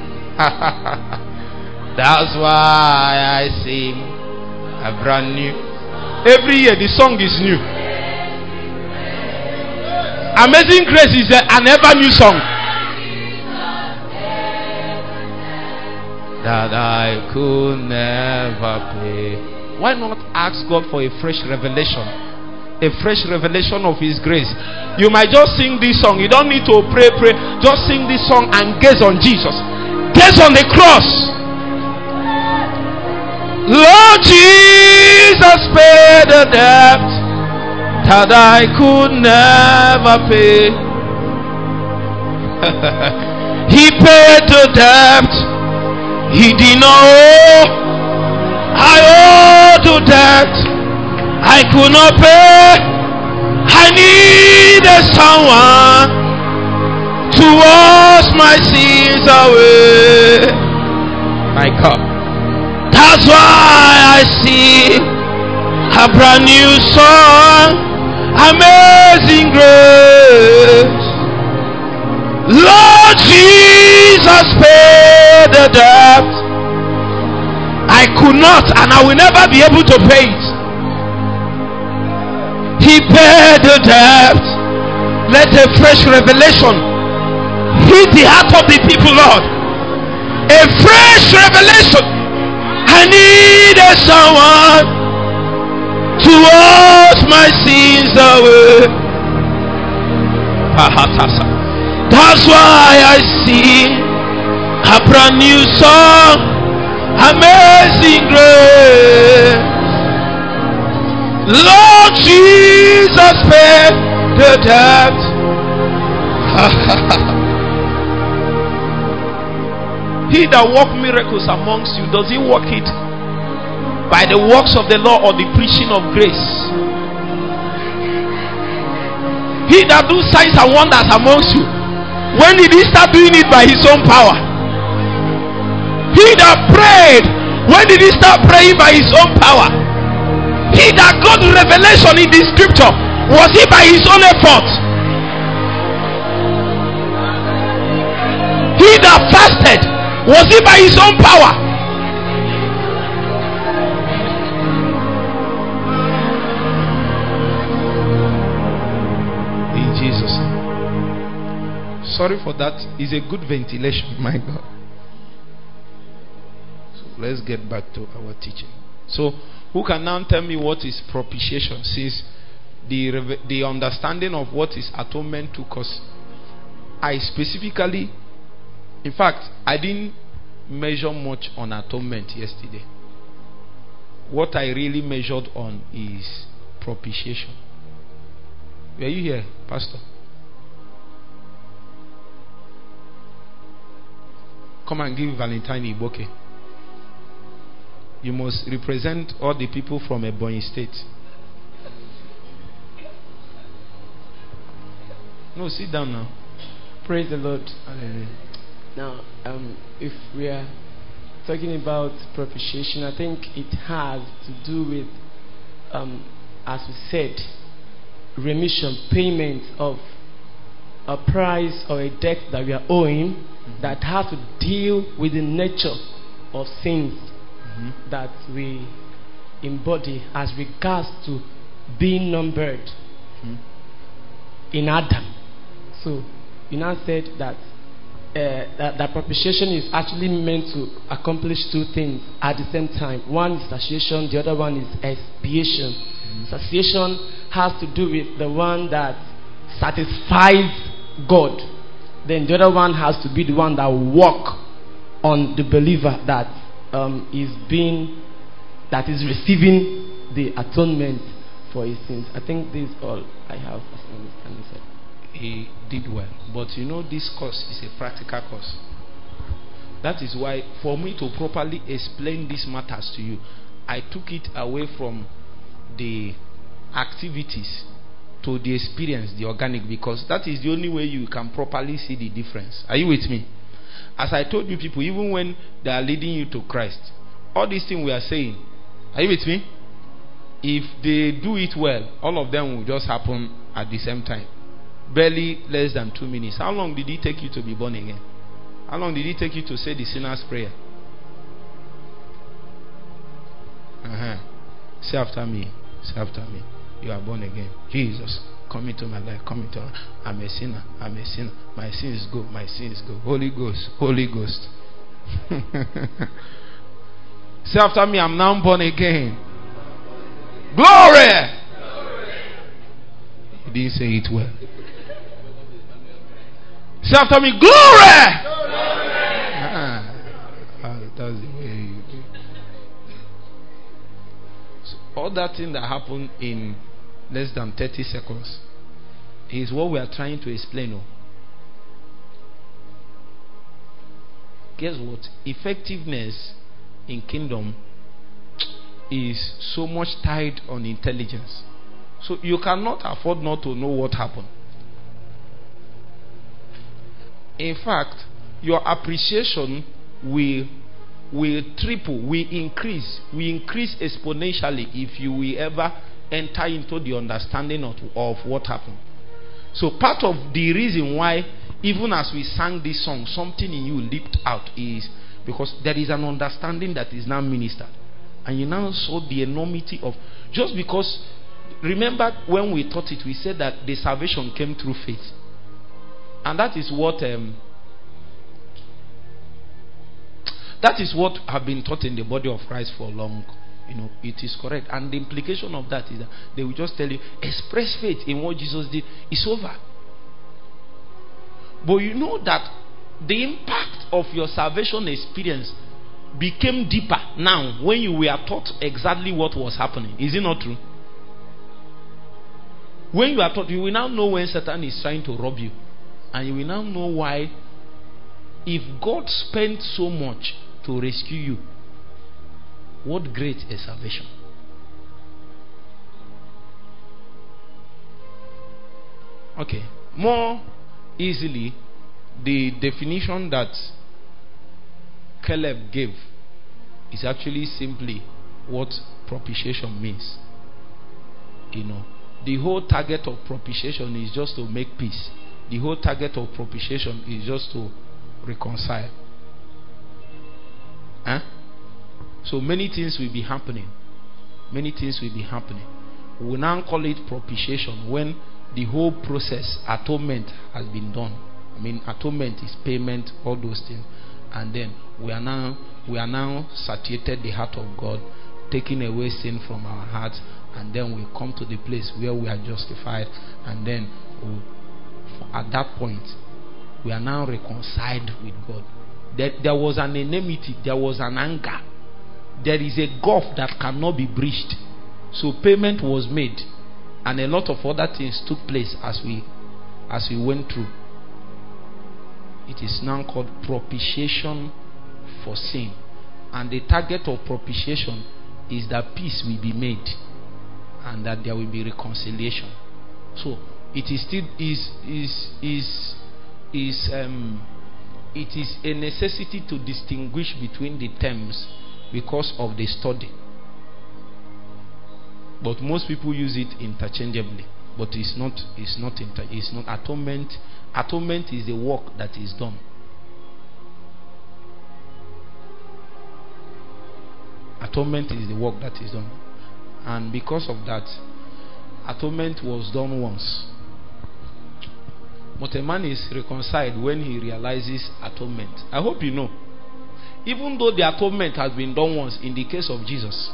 That's why I sing a brand new. Every year the song is new. Amazing Grace is an ever new song. That I could never pay. Why not ask God for a fresh revelation? A fresh revelation of His grace. You might just sing this song. You don't need to pray. Just sing this song and gaze on Jesus. Gaze on the cross. Lord Jesus paid the debt that I could never pay. He paid the debt He did not owe. I owe the debt I could not pay. I needed someone to wash my sins away. My God. That's why I sing a brand new song, Amazing Grace. Lord Jesus paid the debt I could not, and I will never be able to pay it. He paid the debt Let a fresh revelation hit the heart of the people, Lord. A fresh revelation. I needed someone to wash my sins away. That's why I sing a brand new song, Amazing Grace. Lord Jesus paid the debt. He that work miracles amongst you, does he work it by the works of the law or the preaching of grace? He that do signs and wonders amongst you, when did he start doing it by his own power? He that prayed, when did he start praying by his own power? He that got revelation in the scripture, was he by his own effort? He that fasted, was he by his own power? In Jesus' name. Sorry for that. It's a good ventilation, my God. So let's get back to our teaching. So, who can now tell me what is propitiation? Since the understanding of what is atonement took us, I specifically, in fact, I didn't measure much on atonement yesterday. What I really measured on is propitiation. Were you here, Pastor? Come and give Valentine a bouquet. You must represent all the people from Ebonyi State. No, sit down now. Praise the Lord. Hallelujah. Now, if we are talking about propitiation, I think it has to do with, as we said, remission, payment of a price or a debt that we are owing, that has to deal with the nature of sins that we embody as regards to being numbered in Adam. So, you now said that that propitiation is actually meant to accomplish two things at the same time. One is satiation, the other one is expiation. Satiation has to do with the one that satisfies God. Then the other one has to be the one that will work on the believer that is receiving the atonement for his sins. I think this is all I have as an understanding, sir. He did well, but you know this course is a practical course. That is why, for me to properly explain these matters to you, I took it away from the activities to the experience, the organic, because that is the only way you can properly see the difference. Are you with me? As I told you people, even when they are leading you to Christ, all these things we are saying, are you with me? If they do it well, all of them will just happen at the same time. Barely less than 2 minutes. How long did it take you to be born again? How long did it take you to say the sinner's prayer? Say after me. Say after me. You are born again. Jesus, come into my life. Come into my life. I'm a sinner. I'm a sinner. My sins go. My sins go. Holy Ghost. Holy Ghost. Say after me. I'm now born again. Glory. He didn't say it well. Say after me. Glory. That's the way you do. So all that thing that happened in less than 30 seconds is what we are trying to explain. Guess what? Effectiveness in kingdom is so much tied on intelligence. So you cannot afford not to know what happened. In fact, your appreciation will triple, will increase exponentially if you will ever enter into the understanding of what happened. So part of the reason why, even as we sang this song, something in you leaped out is because there is an understanding that is now ministered. And you now saw the enormity of, just because remember when we taught it, we said that the salvation came through faith. And that is what have been taught in the body of Christ for long. It is correct. And the implication of that is that they will just tell you, express faith in what Jesus did. It's over. But you know that the impact of your salvation experience became deeper now when you were taught exactly what was happening. Is it not true? When you are taught, you will now know when Satan is trying to rob you. And you will now know why, if God spent so much to rescue you, what great a salvation. Okay. More easily, the definition that Caleb gave is actually simply what propitiation means. The whole target of propitiation is just to make peace. The whole target of propitiation is just to reconcile. So many things will be happening. Many things will be happening. We now call it propitiation when the whole process, atonement, has been done. Atonement is payment, all those things. And then we are now satiated the heart of God, taking away sin from our hearts, and then we come to the place where we are justified, and then at that point we are now reconciled with God. There was an enmity, there was an anger, there is a gulf that cannot be breached. So payment was made, and a lot of other things took place as we went through. It is now called propitiation for sin. And the target of propitiation is that peace will be made and that there will be reconciliation. So it is still it is a necessity to distinguish between the terms because of the study. But most people use it interchangeably. But it's not atonement. Atonement is the work that is done. Atonement is the work that is done. And because of that, atonement was done once. But a man is reconciled when he realizes atonement. I hope you know. Even though the atonement has been done once in the case of Jesus.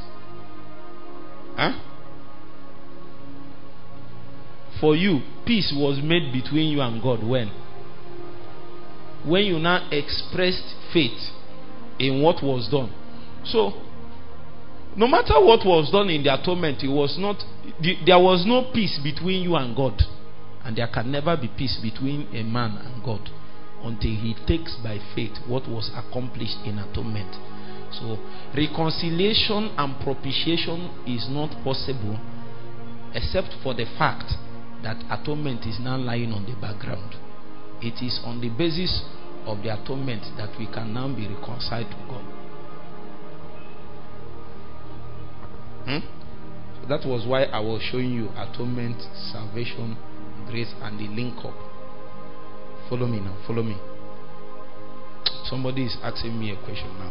For you, peace was made between you and God when? When you now expressed faith in what was done. So, no matter what was done in the atonement, there was no peace between you and God. And there can never be peace between a man and God until he takes by faith what was accomplished in atonement. So, reconciliation and propitiation is not possible except for the fact that atonement is now lying on the background. It is on the basis of the atonement that we can now be reconciled to God. So that was why I was showing you atonement, salvation, grace, and the link up. Follow me now. Follow me. Somebody is asking me a question now.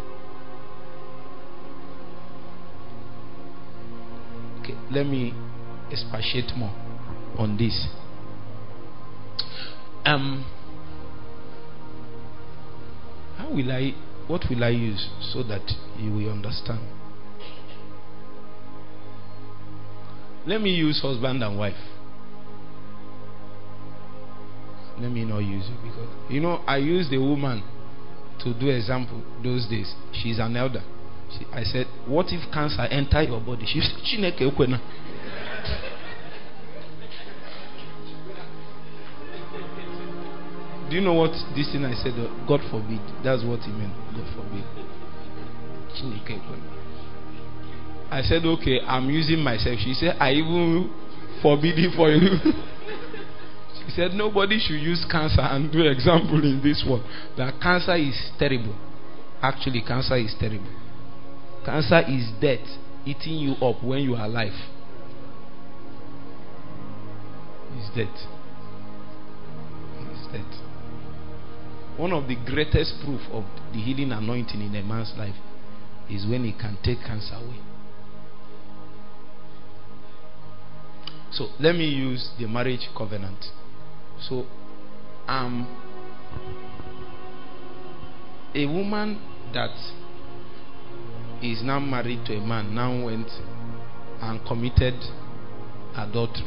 Okay, let me expatiate more on this. What will I use so that you will understand? Let me use husband and wife. Let me not use it because I used the woman to do example those days. She's an elder. I said, what if cancer enter your body? She said, do you know what this thing I said? God forbid. That's what he meant. God forbid. I said, okay, I'm using myself. She said, I even forbid it for you. She said, nobody should use cancer and do example in this world. That cancer is terrible. Actually, cancer is terrible. Cancer is death eating you up when you are alive. It's death. It's death. One of the greatest proof of the healing anointing in a man's life is when he can take cancer away. So let me use the marriage covenant. So a woman that is now married to a man now went and committed adultery.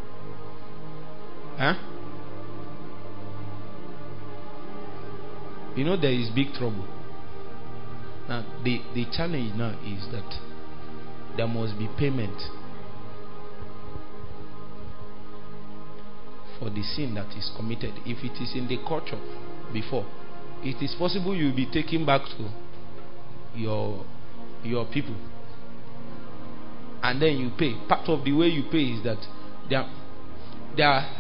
You know there is big trouble. Now the challenge now is that there must be payment for the sin that is committed. If it is in the culture before, it is possible you will be taken back to your people, and then you pay. Part of the way you pay is that there are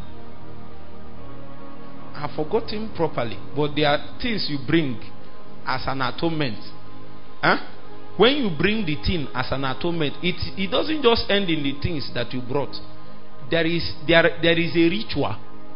I've forgotten properly, but there are things you bring as an atonement. When you bring the thing as an atonement, it doesn't just end in the things that you brought. There is a ritual.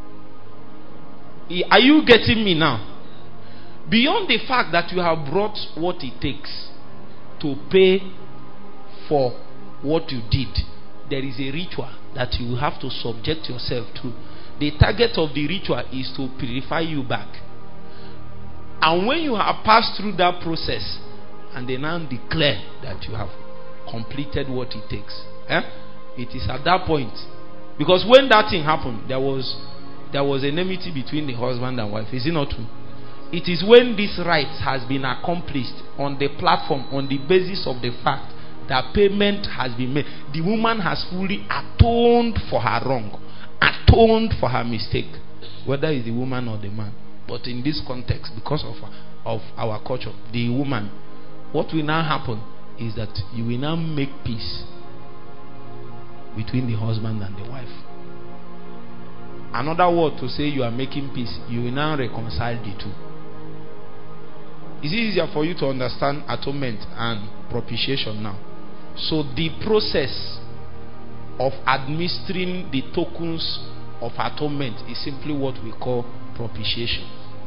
Are you getting me now? Beyond the fact that you have brought what it takes to pay for what you did, there is a ritual that you have to subject yourself to. The target of the ritual is to purify you back. And when you have passed through that process, and they now declare that you have completed what it takes, it is at that point. Because when that thing happened, there was enmity between the husband and wife. Is it not true? It is when this right has been accomplished on the platform, on the basis of the fact that payment has been made. The woman has fully atoned for her wrong, atoned for her mistake, whether it's the woman or the man. But in this context, because of our culture, the woman, what will now happen is that you will now make peace between the husband and the wife. Another word to say you are making peace, you will now reconcile the two. Is it easier for you to understand atonement and propitiation now? So the process of administering the tokens of atonement is simply what we call propitiation.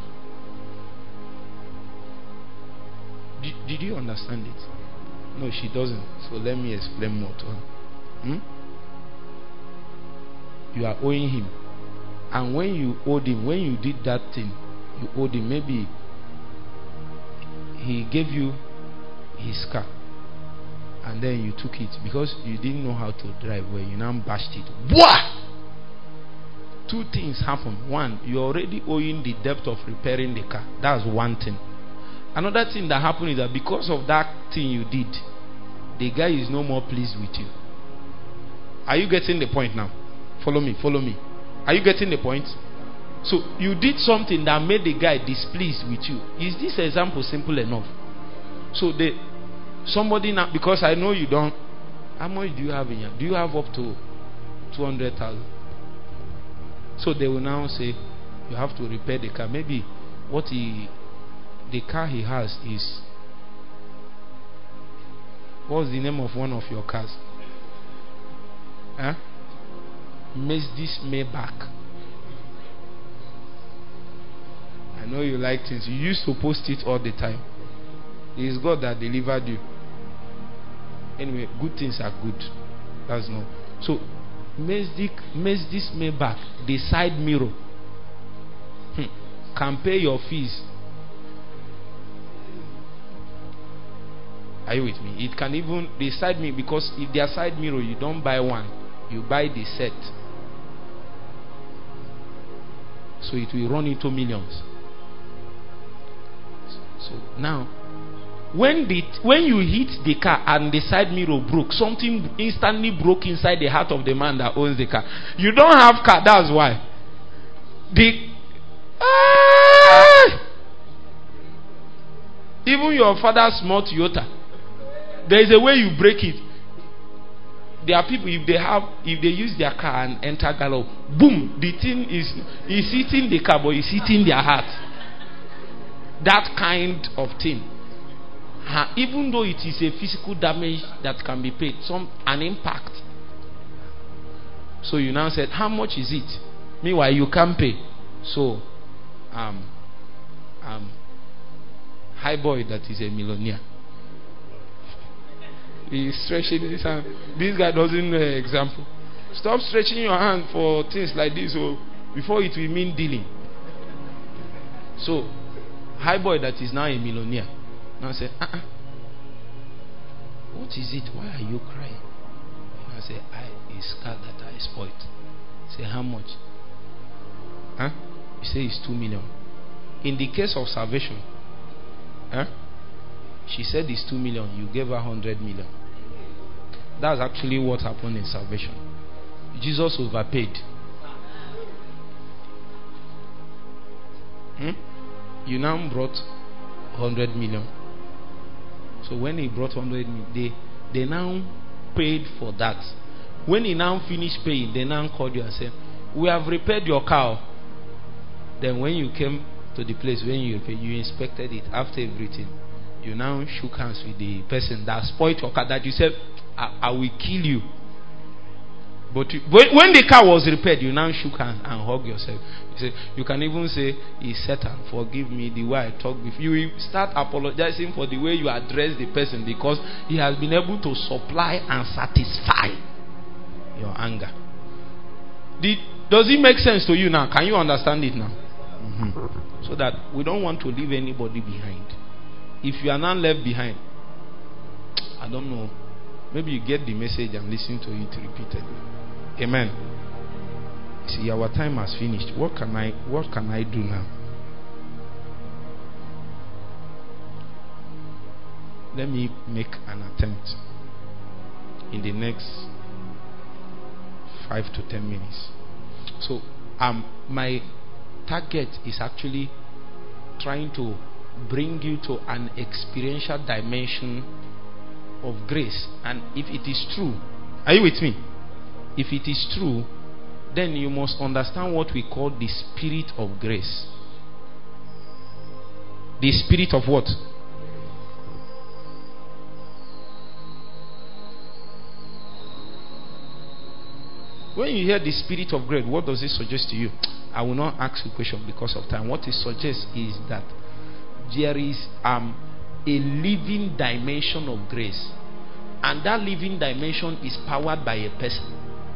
Did you understand it? No, she doesn't. So let me explain more to her. You are owing him. And when you owed him, when you did that thing, you owed him. Maybe he gave you his car, and then you took it because you didn't know how to drive well. You now bashed it. Wah! Two things happen. One, you're already owing the debt of repairing the car. That's one thing. Another thing that happened is that because of that thing you did, the guy is no more pleased with you. Are you getting the point now? Follow me. Are you getting the point? So you did something that made the guy displeased with you. Is this example simple enough? So somebody now, because I know you don't. How much do you have in here? Do you have up to 200,000? So they will now say you have to repair the car. Maybe the car he has is, what's the name of one of your cars? Mercedes Maybach. I know you like things. You used to post it all the time. It is God that delivered you. Anyway, good things are good. That's no. So Mercedes Maybach, the side mirror, can pay your fees. Are you with me? It can even the side mirror, because if their side mirror, you don't buy one, you buy the set. So it will run into millions. So now, when you hit the car and the side mirror broke, something instantly broke inside the heart of the man that owns the car. You don't have car, that's why. Even your father's small Toyota, there is a way you break it. There are people, if they use their car and enter gallop, boom, the thing is hitting the car, but it's hitting their heart. That kind of thing. Even though it is a physical damage that can be paid, an impact. So you now said, how much is it? Meanwhile, you can't pay. So, high boy that is a millionaire. He's stretching his hand. This guy doesn't know an example. Stop stretching your hand for things like this, so before it will mean dealing. So, high boy that is now a millionaire now said, what is it? Why are you crying? And I said, it's car that I spoiled. Say, how much? You say it's 2 million. In the case of salvation, she said it's 2 million. You gave her 100 million. That's actually what happened in salvation. Jesus overpaid. You now brought 100 million. So when he brought 100 million, they now paid for that. When he now finished paying, they now called you and said, we have repaired your car. Then when you came to the place, when you repaid, you inspected it after everything. You now shook hands with the person that spoiled your car, that you said, I will kill you. But when the car was repaired, you now shook hands and hugged yourself. You can even say, Satan, forgive me the way I talk with you. You will start apologizing for the way you address the person, because he has been able to supply and satisfy your anger. Does it make sense to you now? Can you understand it now? So that we don't want to leave anybody behind. If you are not left behind, I don't know, maybe you get the message and listen to it repeatedly. Amen. See, our time has finished. What can I do now? Let me make an attempt in the next 5 to 10 minutes. So my target is actually trying to bring you to an experiential dimension of grace. And if it is true, are you with me? If it is true, then you must understand what we call the spirit of grace. The spirit of what? When you hear the spirit of grace, what does it suggest to you? I will not ask you a question because of time. What it suggests is that there is a living dimension of grace, and that living dimension is powered by a person.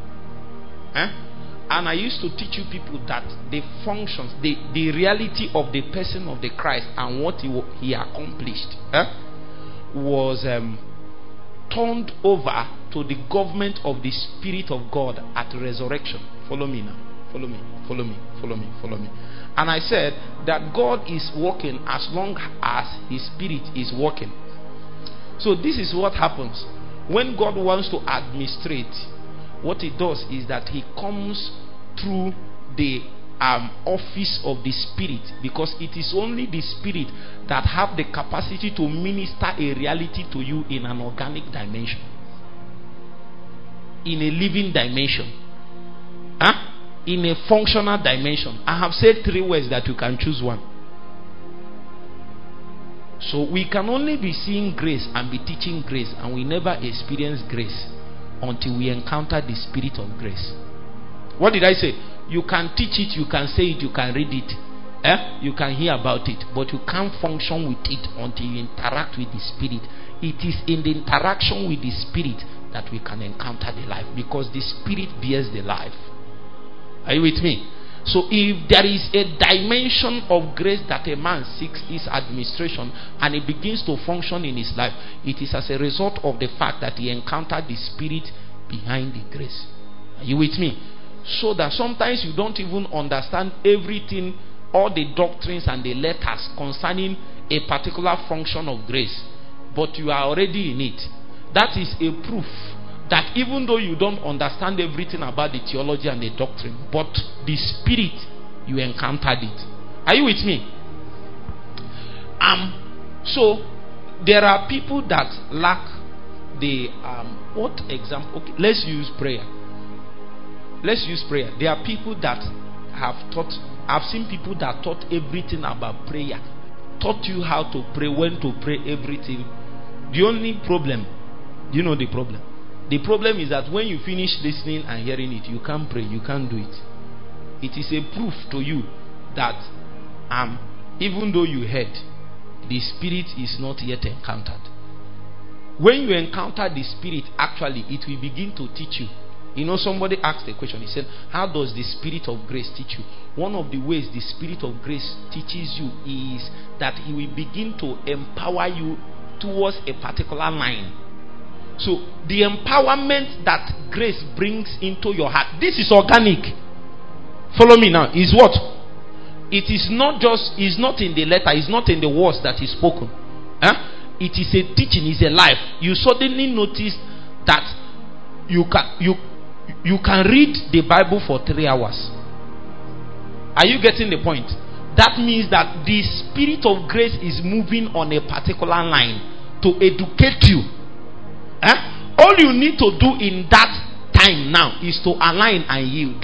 And I used to teach you people that the functions, the reality of the person of the Christ and what he accomplished was turned over to the government of the Spirit of God at resurrection. Follow me now. Follow me. And I said that God is working as long as His Spirit is working. So this is what happens when God wants to administrate. What He does is that He comes through the office of the Spirit, because it is only the Spirit that have the capacity to minister a reality to you in an organic dimension, in a living dimension, in a functional dimension. I have said 3 words that you can choose one. So we can only be seeing grace and be teaching grace, and we never experience grace until we encounter the spirit of grace. What did I say? You can teach it, you can say it, you can read it, you can hear about it, but you can't function with it until you interact with the Spirit. It is in the interaction with the Spirit that we can encounter the life, because the Spirit bears the life. Are you with me? So if there is a dimension of grace that a man seeks his administration and it begins to function in his life, it is as a result of the fact that he encountered the Spirit behind the grace. Are you with me? So that sometimes you don't even understand everything, all the doctrines and the letters concerning a particular function of grace, but you are already in it. That is a proof that even though you don't understand everything about the theology and the doctrine, but the Spirit, you encountered it. Are you with me? So there are people that lack the what example? Okay, let's use prayer. Let's use prayer. There are people that have taught. I've seen people that taught everything about prayer, taught you how to pray, when to pray, everything. The only problem, you know the problem. The problem is that when you finish listening and hearing it, you can't pray, you can't do it. It is a proof to you that even though you heard, the Spirit is not yet encountered. When you encounter the Spirit, actually, it will begin to teach you You know, somebody asked a question. He said, how does the Spirit of grace teach you? One of the ways the Spirit of grace teaches you is that He will begin to empower you towards a particular line. So, the empowerment that grace brings into your heart, this is organic. Follow me now. Is what? It is not just, it's not in the letter, it's not in the words that is spoken. It is a teaching, it's a life. You suddenly notice that you can read the Bible for 3 hours. Are you getting the point? That means that the Spirit of grace is moving on a particular line to educate you. All you need to do in that time now is to align and yield.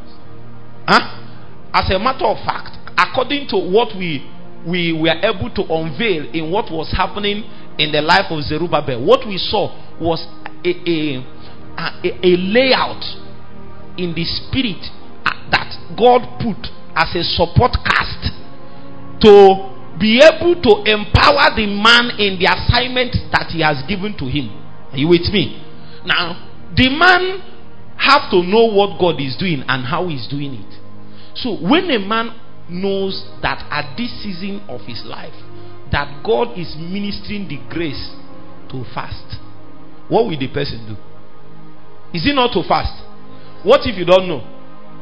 As a matter of fact, according to what we were able to unveil in what was happening in the life of Zerubbabel, what we saw was a layout in the spirit that God put as a support cast to be able to empower the man in the assignment that He has given to him. Are you with me? Now, the man have to know what God is doing and how He's doing it. So when a man knows that at this season of his life that God is ministering the grace to fast, what will the person do? Is it not to fast? What if you don't know?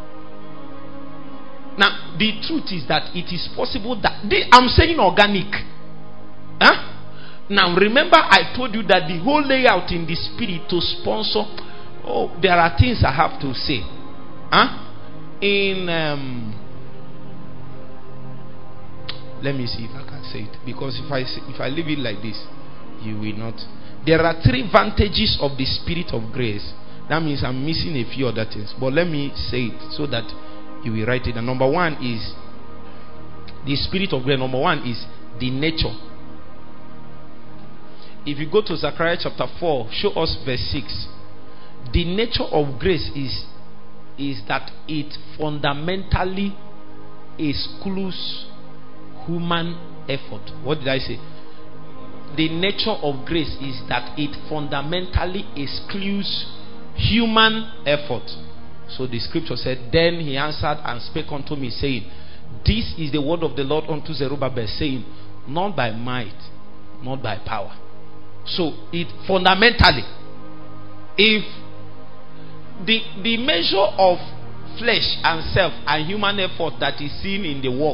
Now, the truth is that it is possible that I'm saying organic. Now, remember I told you that the whole layout in the spirit to sponsor. Oh, there are things I have to say. Let me see if I can say it, because if I leave it like this, you will not. There are 3 advantages of the Spirit of grace. That means I'm missing a few other things, but let me say it so that you will write it. And number 1 is the Spirit of grace. Number 1 is the nature. If you go to Zechariah chapter 4, show us verse 6. The nature of grace is that it fundamentally excludes human effort. What did I say? The nature of grace is that it fundamentally excludes human effort. So the scripture said, then he answered and spake unto me, saying, this is the word of the Lord unto Zerubbabel, saying, not by might, not by power. So it fundamentally, if the measure of flesh and self and human effort that is seen in the work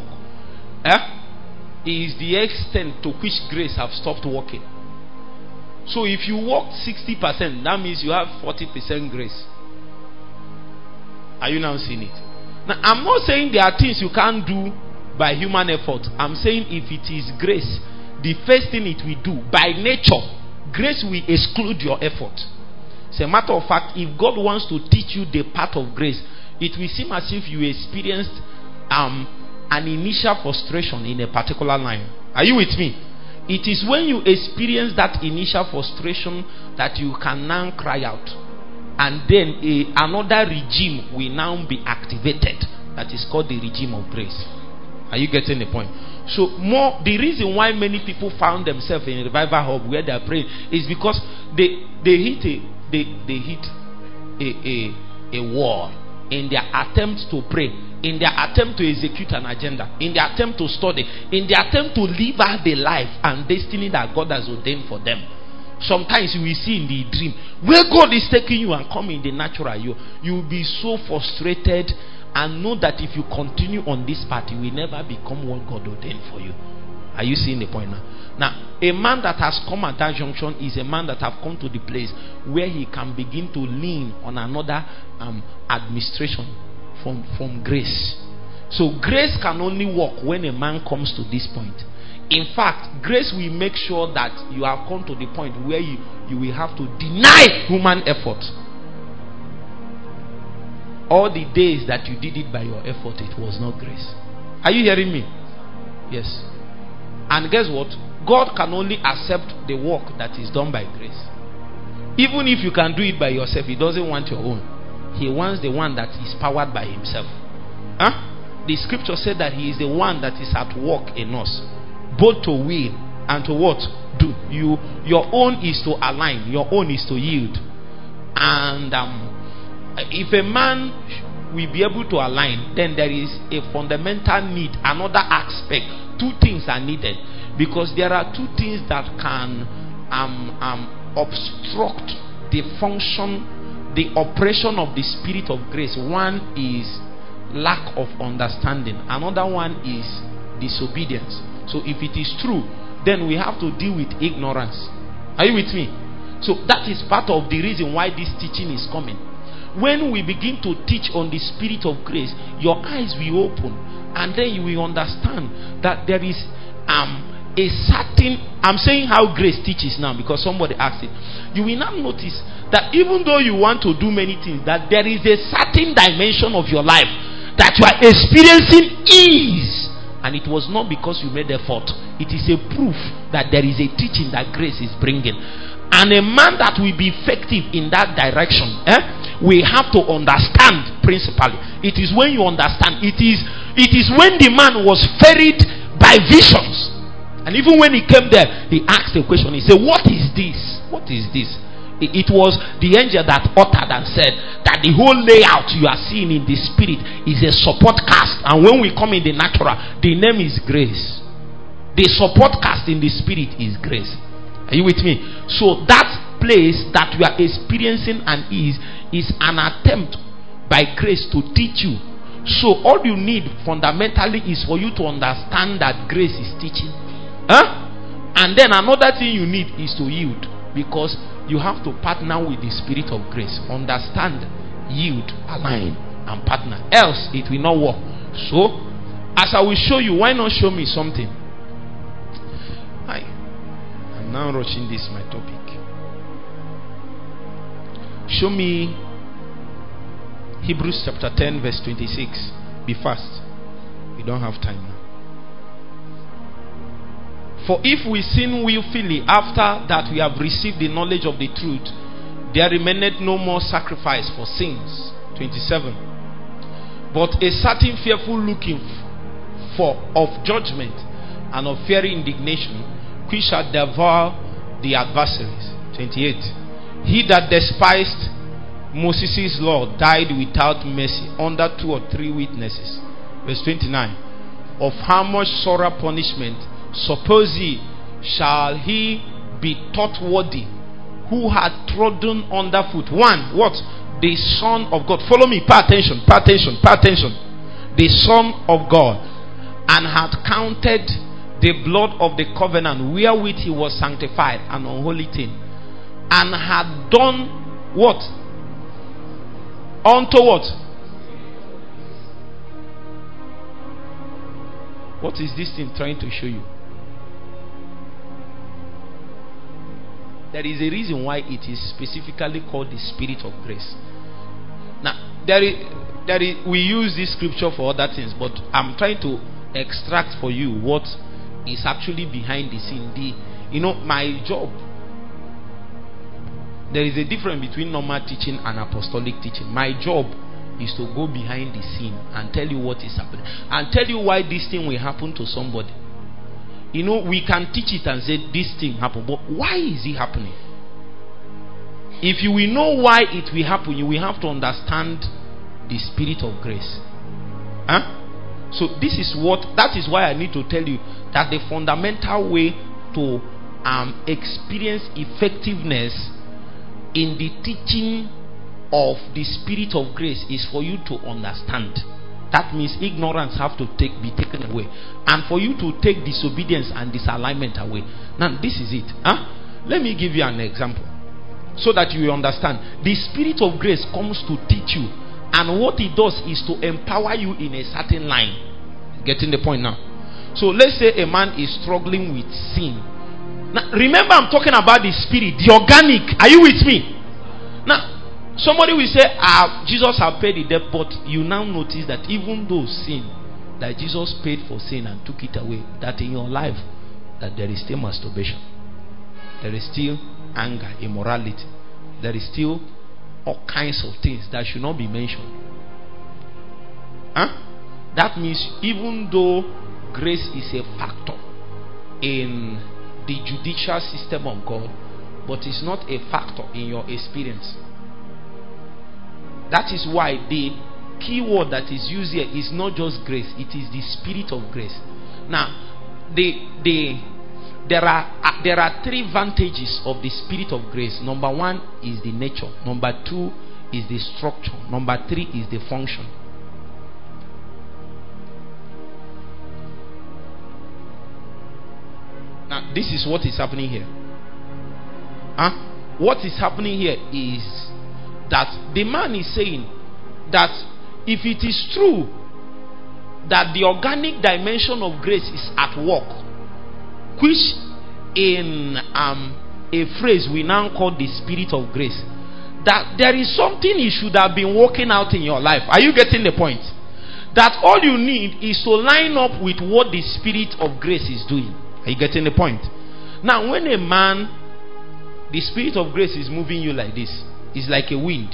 is the extent to which grace have stopped working. So if you work 60%, that means you have 40% grace. Are you now seeing it? Now, I'm not saying there are things you can't do by human effort. I'm saying if it is grace, the first thing it will do, by nature, grace will exclude your effort. As a matter of fact, if God wants to teach you the path of grace, it will seem as if you experienced an initial frustration in a particular line. Are you with me? It is when you experience that initial frustration that you can now cry out, and then another regime will now be activated that is called the regime of grace. Are you getting the point? So the reason why many people found themselves in a revival hub where they are praying is because they hit a wall in their attempt to pray, in their attempt to execute an agenda, in their attempt to study, in their attempt to live out the life and destiny that God has ordained for them. Sometimes you will see in the dream where God is taking you and come in the natural, you will be so frustrated and know that if you continue on this path, you will never become what God ordained for you. Are you seeing the point now? Now, a man that has come at that junction is a man that have come to the place where he can begin to lean on another administration from grace. So grace can only work when a man comes to this point. In fact, grace will make sure that you have come to the point where you will have to deny human effort. All the days that you did it by your effort, it was not grace. Are you hearing me? Yes. And guess what? God can only accept the work that is done by grace. Even if you can do it by yourself, He doesn't want your own. He wants the one that is powered by Himself. The scripture said that He is the one that is at work in us, both to will and to what? Do. Your own is to align. Your own is to yield. And if a man will be able to align, then there is a fundamental need, another aspect. Two things are needed, because there are two things that can obstruct the function, the operation of the Spirit of grace. One is lack of understanding, another one is disobedience. So if it is true, then we have to deal with ignorance. Are you with me? So that is part of the reason why this teaching is coming. When we begin to teach on the Spirit of grace, your eyes will open, and then you will understand that there is a certain, I'm saying how grace teaches now because somebody asked it. You will now notice that even though you want to do many things, that there is a certain dimension of your life that you are experiencing ease, and it was not because you made effort. It is a proof that there is a teaching that grace is bringing. And a man that will be effective in that direction, we have to understand principally. It is when you understand. It is when the man was ferried by visions. And even when he came there, he asked a question. He said, what is this? What is this? It was the angel that uttered and said that the whole layout you are seeing in the spirit is a support cast. And when we come in the natural, the name is grace. The support cast in the spirit is grace. Are you with me? So that place that you are experiencing and is an attempt by grace to teach you. So all you need fundamentally is for you to understand that grace is teaching. And then another thing you need is to yield, because you have to partner with the Spirit of grace. Understand, yield, align, and partner. Else it will not work. So as I will show you, why not show me something? I'm now rushing this my topic. Show me Hebrews chapter 10 verse 26. Be fast. We don't have time now. For if we sin willfully after that we have received the knowledge of the truth, there remaineth no more sacrifice for sins. 27. But a certain fearful looking for of judgment and of fiery indignation, which shall devour the adversaries. 28. He that despised Moses' law died without mercy under 2 or 3 witnesses. Verse 29. Of how much sorrow punishment suppose ye shall he be thought worthy, who had trodden underfoot one, what? The Son of God. Follow me, pay attention, pay attention, pay attention. The Son of God, and had counted the blood of the covenant wherewith he was sanctified an unholy thing, and had done what? Unto what? What is this thing trying to show you? There is a reason why it is specifically called the Spirit of grace. Now, we use this scripture for other things, but I'm trying to extract for you what is actually behind the scene. My job, there is a difference between normal teaching and apostolic teaching. My job is to go behind the scene and tell you what is happening, and tell you why this thing will happen to somebody. We can teach it and say this thing happened, but why is it happening? If you will know why it will happen, you will have to understand the Spirit of grace. So that is why I need to tell you that the fundamental way to experience effectiveness in the teaching of the Spirit of grace is for you to understand. That means ignorance have to be taken away, and for you to take disobedience and disalignment away. Now this is it. Let me give you an example so that you will understand. The Spirit of grace comes to teach you, and what it does is to empower you in a certain line. Getting the point now? So let's say a man is struggling with sin. Now remember, I'm talking about the spirit, the organic. Are you with me? Now somebody will say, Jesus have paid the debt, but you now notice that even though sin, that Jesus paid for sin and took it away, that in your life, that there is still masturbation, there is still anger, immorality, there is still all kinds of things that should not be mentioned. That means even though grace is a factor in the judicial system of God, but it's not a factor in your experience. That is why the key word that is used here is not just grace, it is the spirit of grace. Now, there are three advantages of the spirit of grace. Number one is the nature. Number two is the structure. Number three is the function. Now, this is what is happening here. What is happening here is that the man is saying that if it is true that the organic dimension of grace is at work, which in a phrase we now call the spirit of grace, that there is something it should have been working out in your life. Are you getting the point? That all you need is to line up with what the spirit of grace is doing. Are you getting the point? Now, when a man, the spirit of grace is moving you like this, it's like a wind,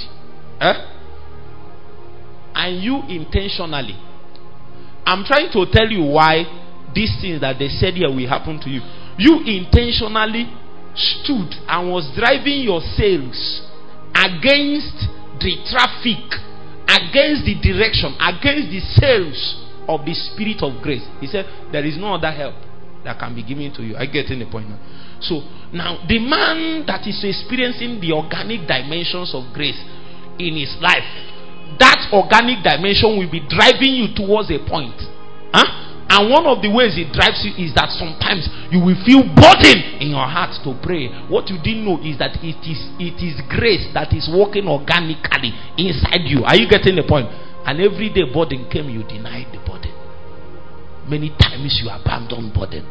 and you intentionally, I'm trying to tell you why these things that they said here will happen to you. You intentionally stood and was driving your sails against the traffic, against the direction, against the sails of the spirit of grace. He said there is no other help that can be given to you. I get in the point now. So now the man that is experiencing the organic dimensions of grace in his life, that organic dimension will be driving you towards a point. And one of the ways it drives you is that sometimes you will feel burden in your heart to pray. What you didn't know is that it is grace that is working organically inside you. Are you getting the point? And every day burden came, you denied the burden. Many times you abandon burden.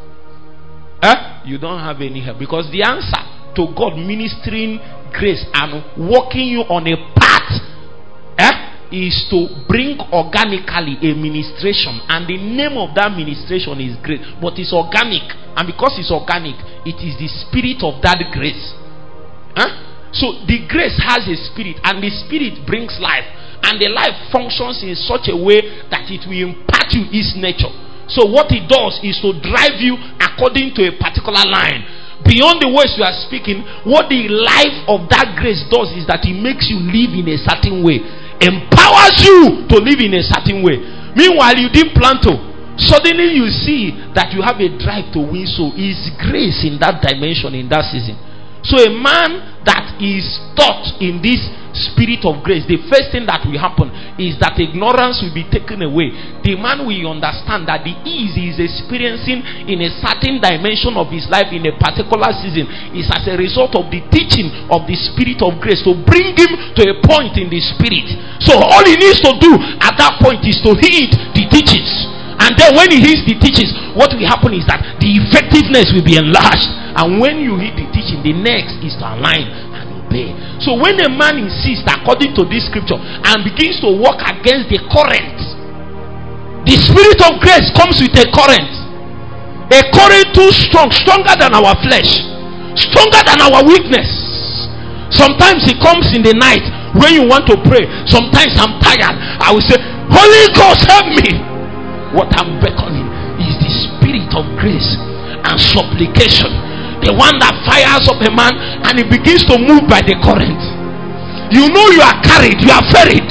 You don't have any help, because the answer to God ministering grace and walking you on a path is to bring organically a ministration, and the name of that ministration is grace, but it's organic, and because it's organic, it is the spirit of that grace. So the grace has a spirit, and the spirit brings life, and the life functions in such a way that it will impart you its nature. So what it does is to drive you according to a particular line. Beyond the words you are speaking, what the life of that grace does is that it makes you live in a certain way, empowers you to live in a certain way. Meanwhile, you didn't plan to. Suddenly you see that you have a drive to win. So it's grace in that dimension, in that season. So a man that is taught in this spirit of grace, the first thing that will happen is that ignorance will be taken away. The man will understand that the ease he is experiencing in a certain dimension of his life in a particular season is as a result of the teaching of the spirit of grace to bring him to a point in the spirit. So all he needs to do at that point is to heed the teachings. And then when he heeds the teachings, what will happen is that the effectiveness will be enlarged. And when you heed the teaching, the next is to align and obey. So when a man insists according to this scripture and begins to walk against the current, the spirit of grace comes with a current too strong, stronger than our flesh, stronger than our weakness. Sometimes it comes in the night when you want to pray. Sometimes I'm tired, I will say, Holy Ghost, help me. What I'm beckoning is the spirit of grace and supplication, the one that fires up a man and he begins to move by the current. You know you are carried, you are ferried.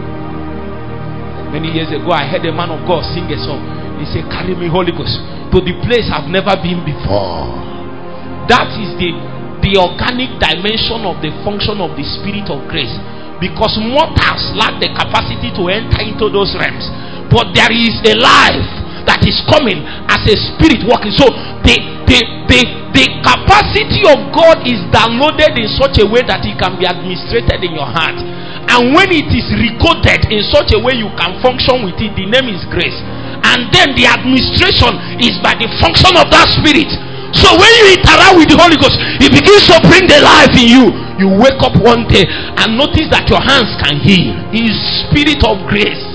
Many years ago I heard a man of God sing a song. He said, carry me, Holy Ghost, to the place I've never been before. That is the organic dimension of the function of the spirit of grace, because mortals lack the capacity to enter into those realms. But there is a life that is coming as a spirit working. So the capacity of God is downloaded in such a way that it can be administrated in your heart. And when it is recoded in such a way you can function with it, the name is grace. And then the administration is by the function of that spirit. So when you interact with the Holy Ghost, it begins to bring the life in you. You wake up one day and notice that your hands can heal. It is spirit of grace.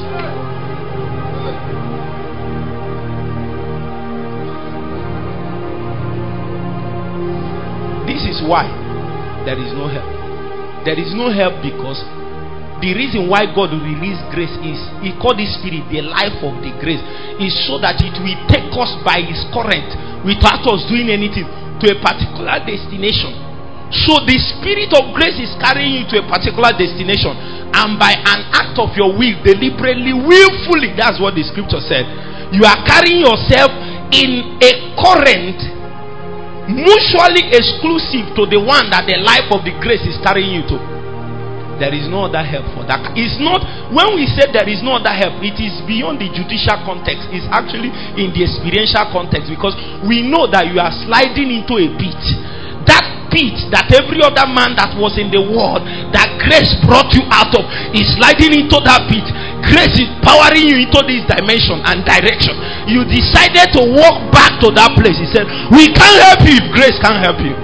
This is why there is no help. There is no help because the reason why God will release grace is, He called the spirit the life of the grace, is so that it will take us by His current without us doing anything to a particular destination. So the Spirit of grace is carrying you to a particular destination, and by an act of your will, deliberately, willfully, that's what the scripture said, you are carrying yourself in a current mutually exclusive to the one that the life of the grace is carrying you to. There is no other help for that. It's not, when we say there is no other help, it is beyond the judicial context. It's actually in the experiential context, because we know that you are sliding into a pit. That pit that every other man that was in the world that grace brought you out of is sliding into that pit. Grace is powering you into this dimension and direction. You decided to walk back to that place. He said, we can't help you if grace can't help you.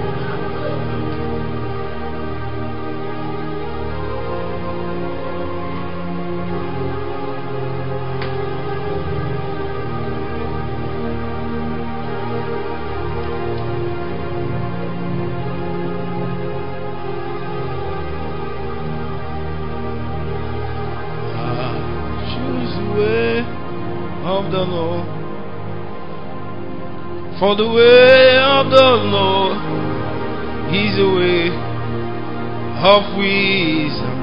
For the way of the Lord is a way of wisdom.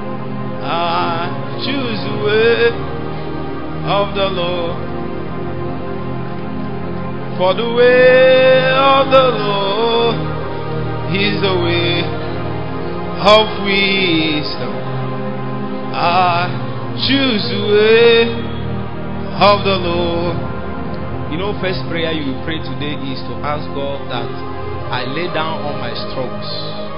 I choose the way of the Lord. For the way of the Lord is the way of wisdom. I choose the way of the Lord. You know, first prayer you will pray today is to ask God that I lay down all my struggles.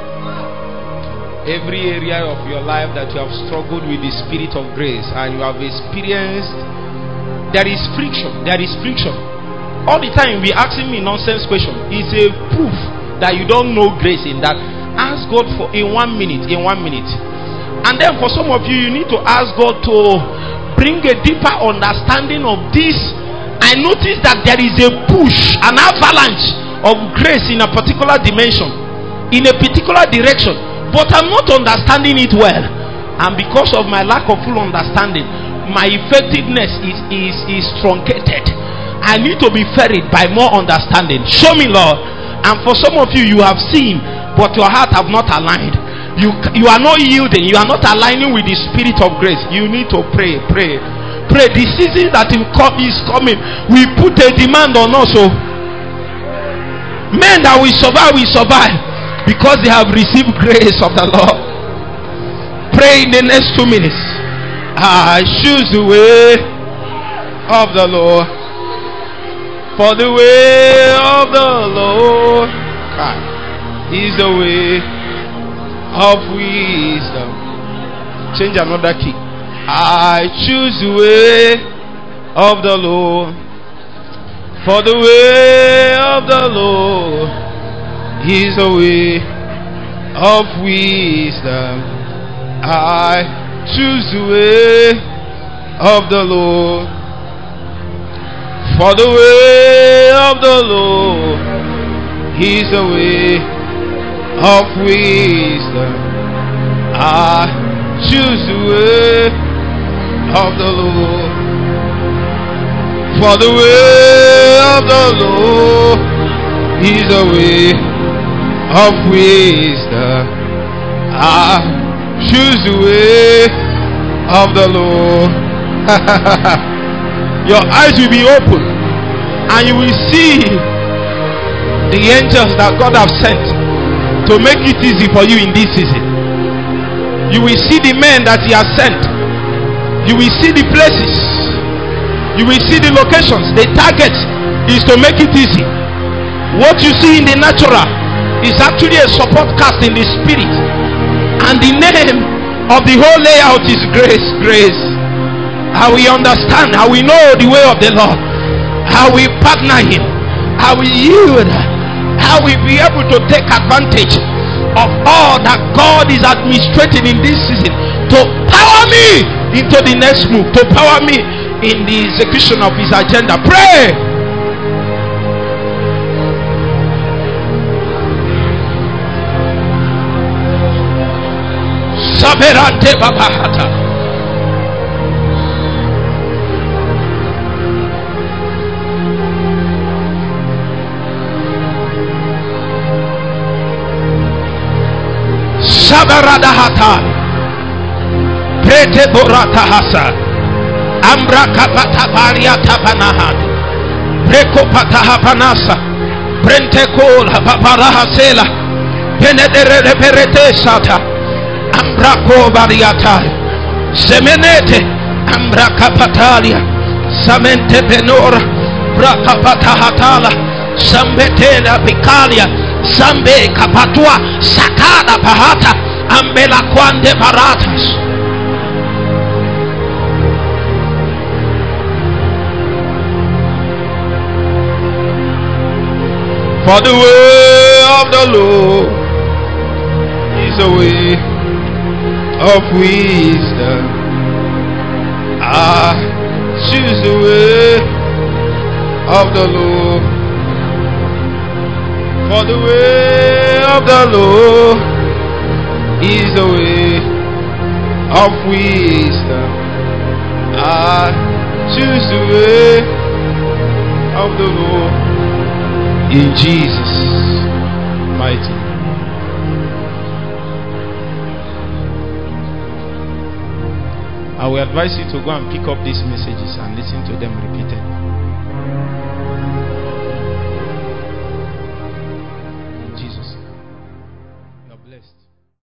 Every area of your life that you have struggled with the Spirit of grace and you have experienced, there is friction. There is friction. All the time you'll be asking me nonsense question. It's a proof that you don't know grace in that. Ask God for in 1 minute. And then for some of you, you need to ask God to bring a deeper understanding of this. I noticed that there is a push, an avalanche of grace in a particular dimension, in a particular direction, but I'm not understanding it well. And because of my lack of full understanding, my effectiveness is truncated. I need to be ferried by more understanding. Show me, Lord. And for some of you, you have seen, but your heart have not aligned. You are not yielding. You are not aligning with the Spirit of grace. You need to pray. The season that is coming. We put a demand on us. So men that will survive because they have received grace of the Lord. Pray in the next 2 minutes. I choose the way of the Lord. For the way of the Lord is the way of wisdom. Change another key. I choose the way of the Lord. For the way of the Lord is the way of wisdom. I choose the way of the Lord. For the way of the Lord is the way of wisdom. I choose the way of the Lord. For the way of the Lord is the way of wisdom. I choose the way of the Lord. Your eyes will be open and you will see the angels that God has sent to make it easy for you in this season. You will see the men that He has sent. You will see the places. You will see the locations. The target is to make it easy. What you see in the natural is actually a support cast in the spirit. And the name of the whole layout is grace. Grace. How we understand, how we know the way of the Lord, how we partner Him, how we yield, how we be able to take advantage of all that God is administrating in this season to power me into the next move, to power me in the execution of His agenda. Pray. Saberante babahata. Sabarada hata. Prete borata hasa. Ambra kapata bariata panahat. Preko pataha panasa. Prente kol habaraha sela. Penedere perete sata. Ambra ko bariata. Semenete. Ambra kapatalia. Samente benora. Brakapata hatala. Sambetela pikalia. Sambe kapatua. Sakada pahata. Ambela kwande baratas. For the way of the Lord is a way of wisdom. I choose the way of the Lord. For the way of the Lord is a way of wisdom. I choose the way of the Lord. In Jesus' mighty name. I will advise you to go and pick up these messages and listen to them repeatedly.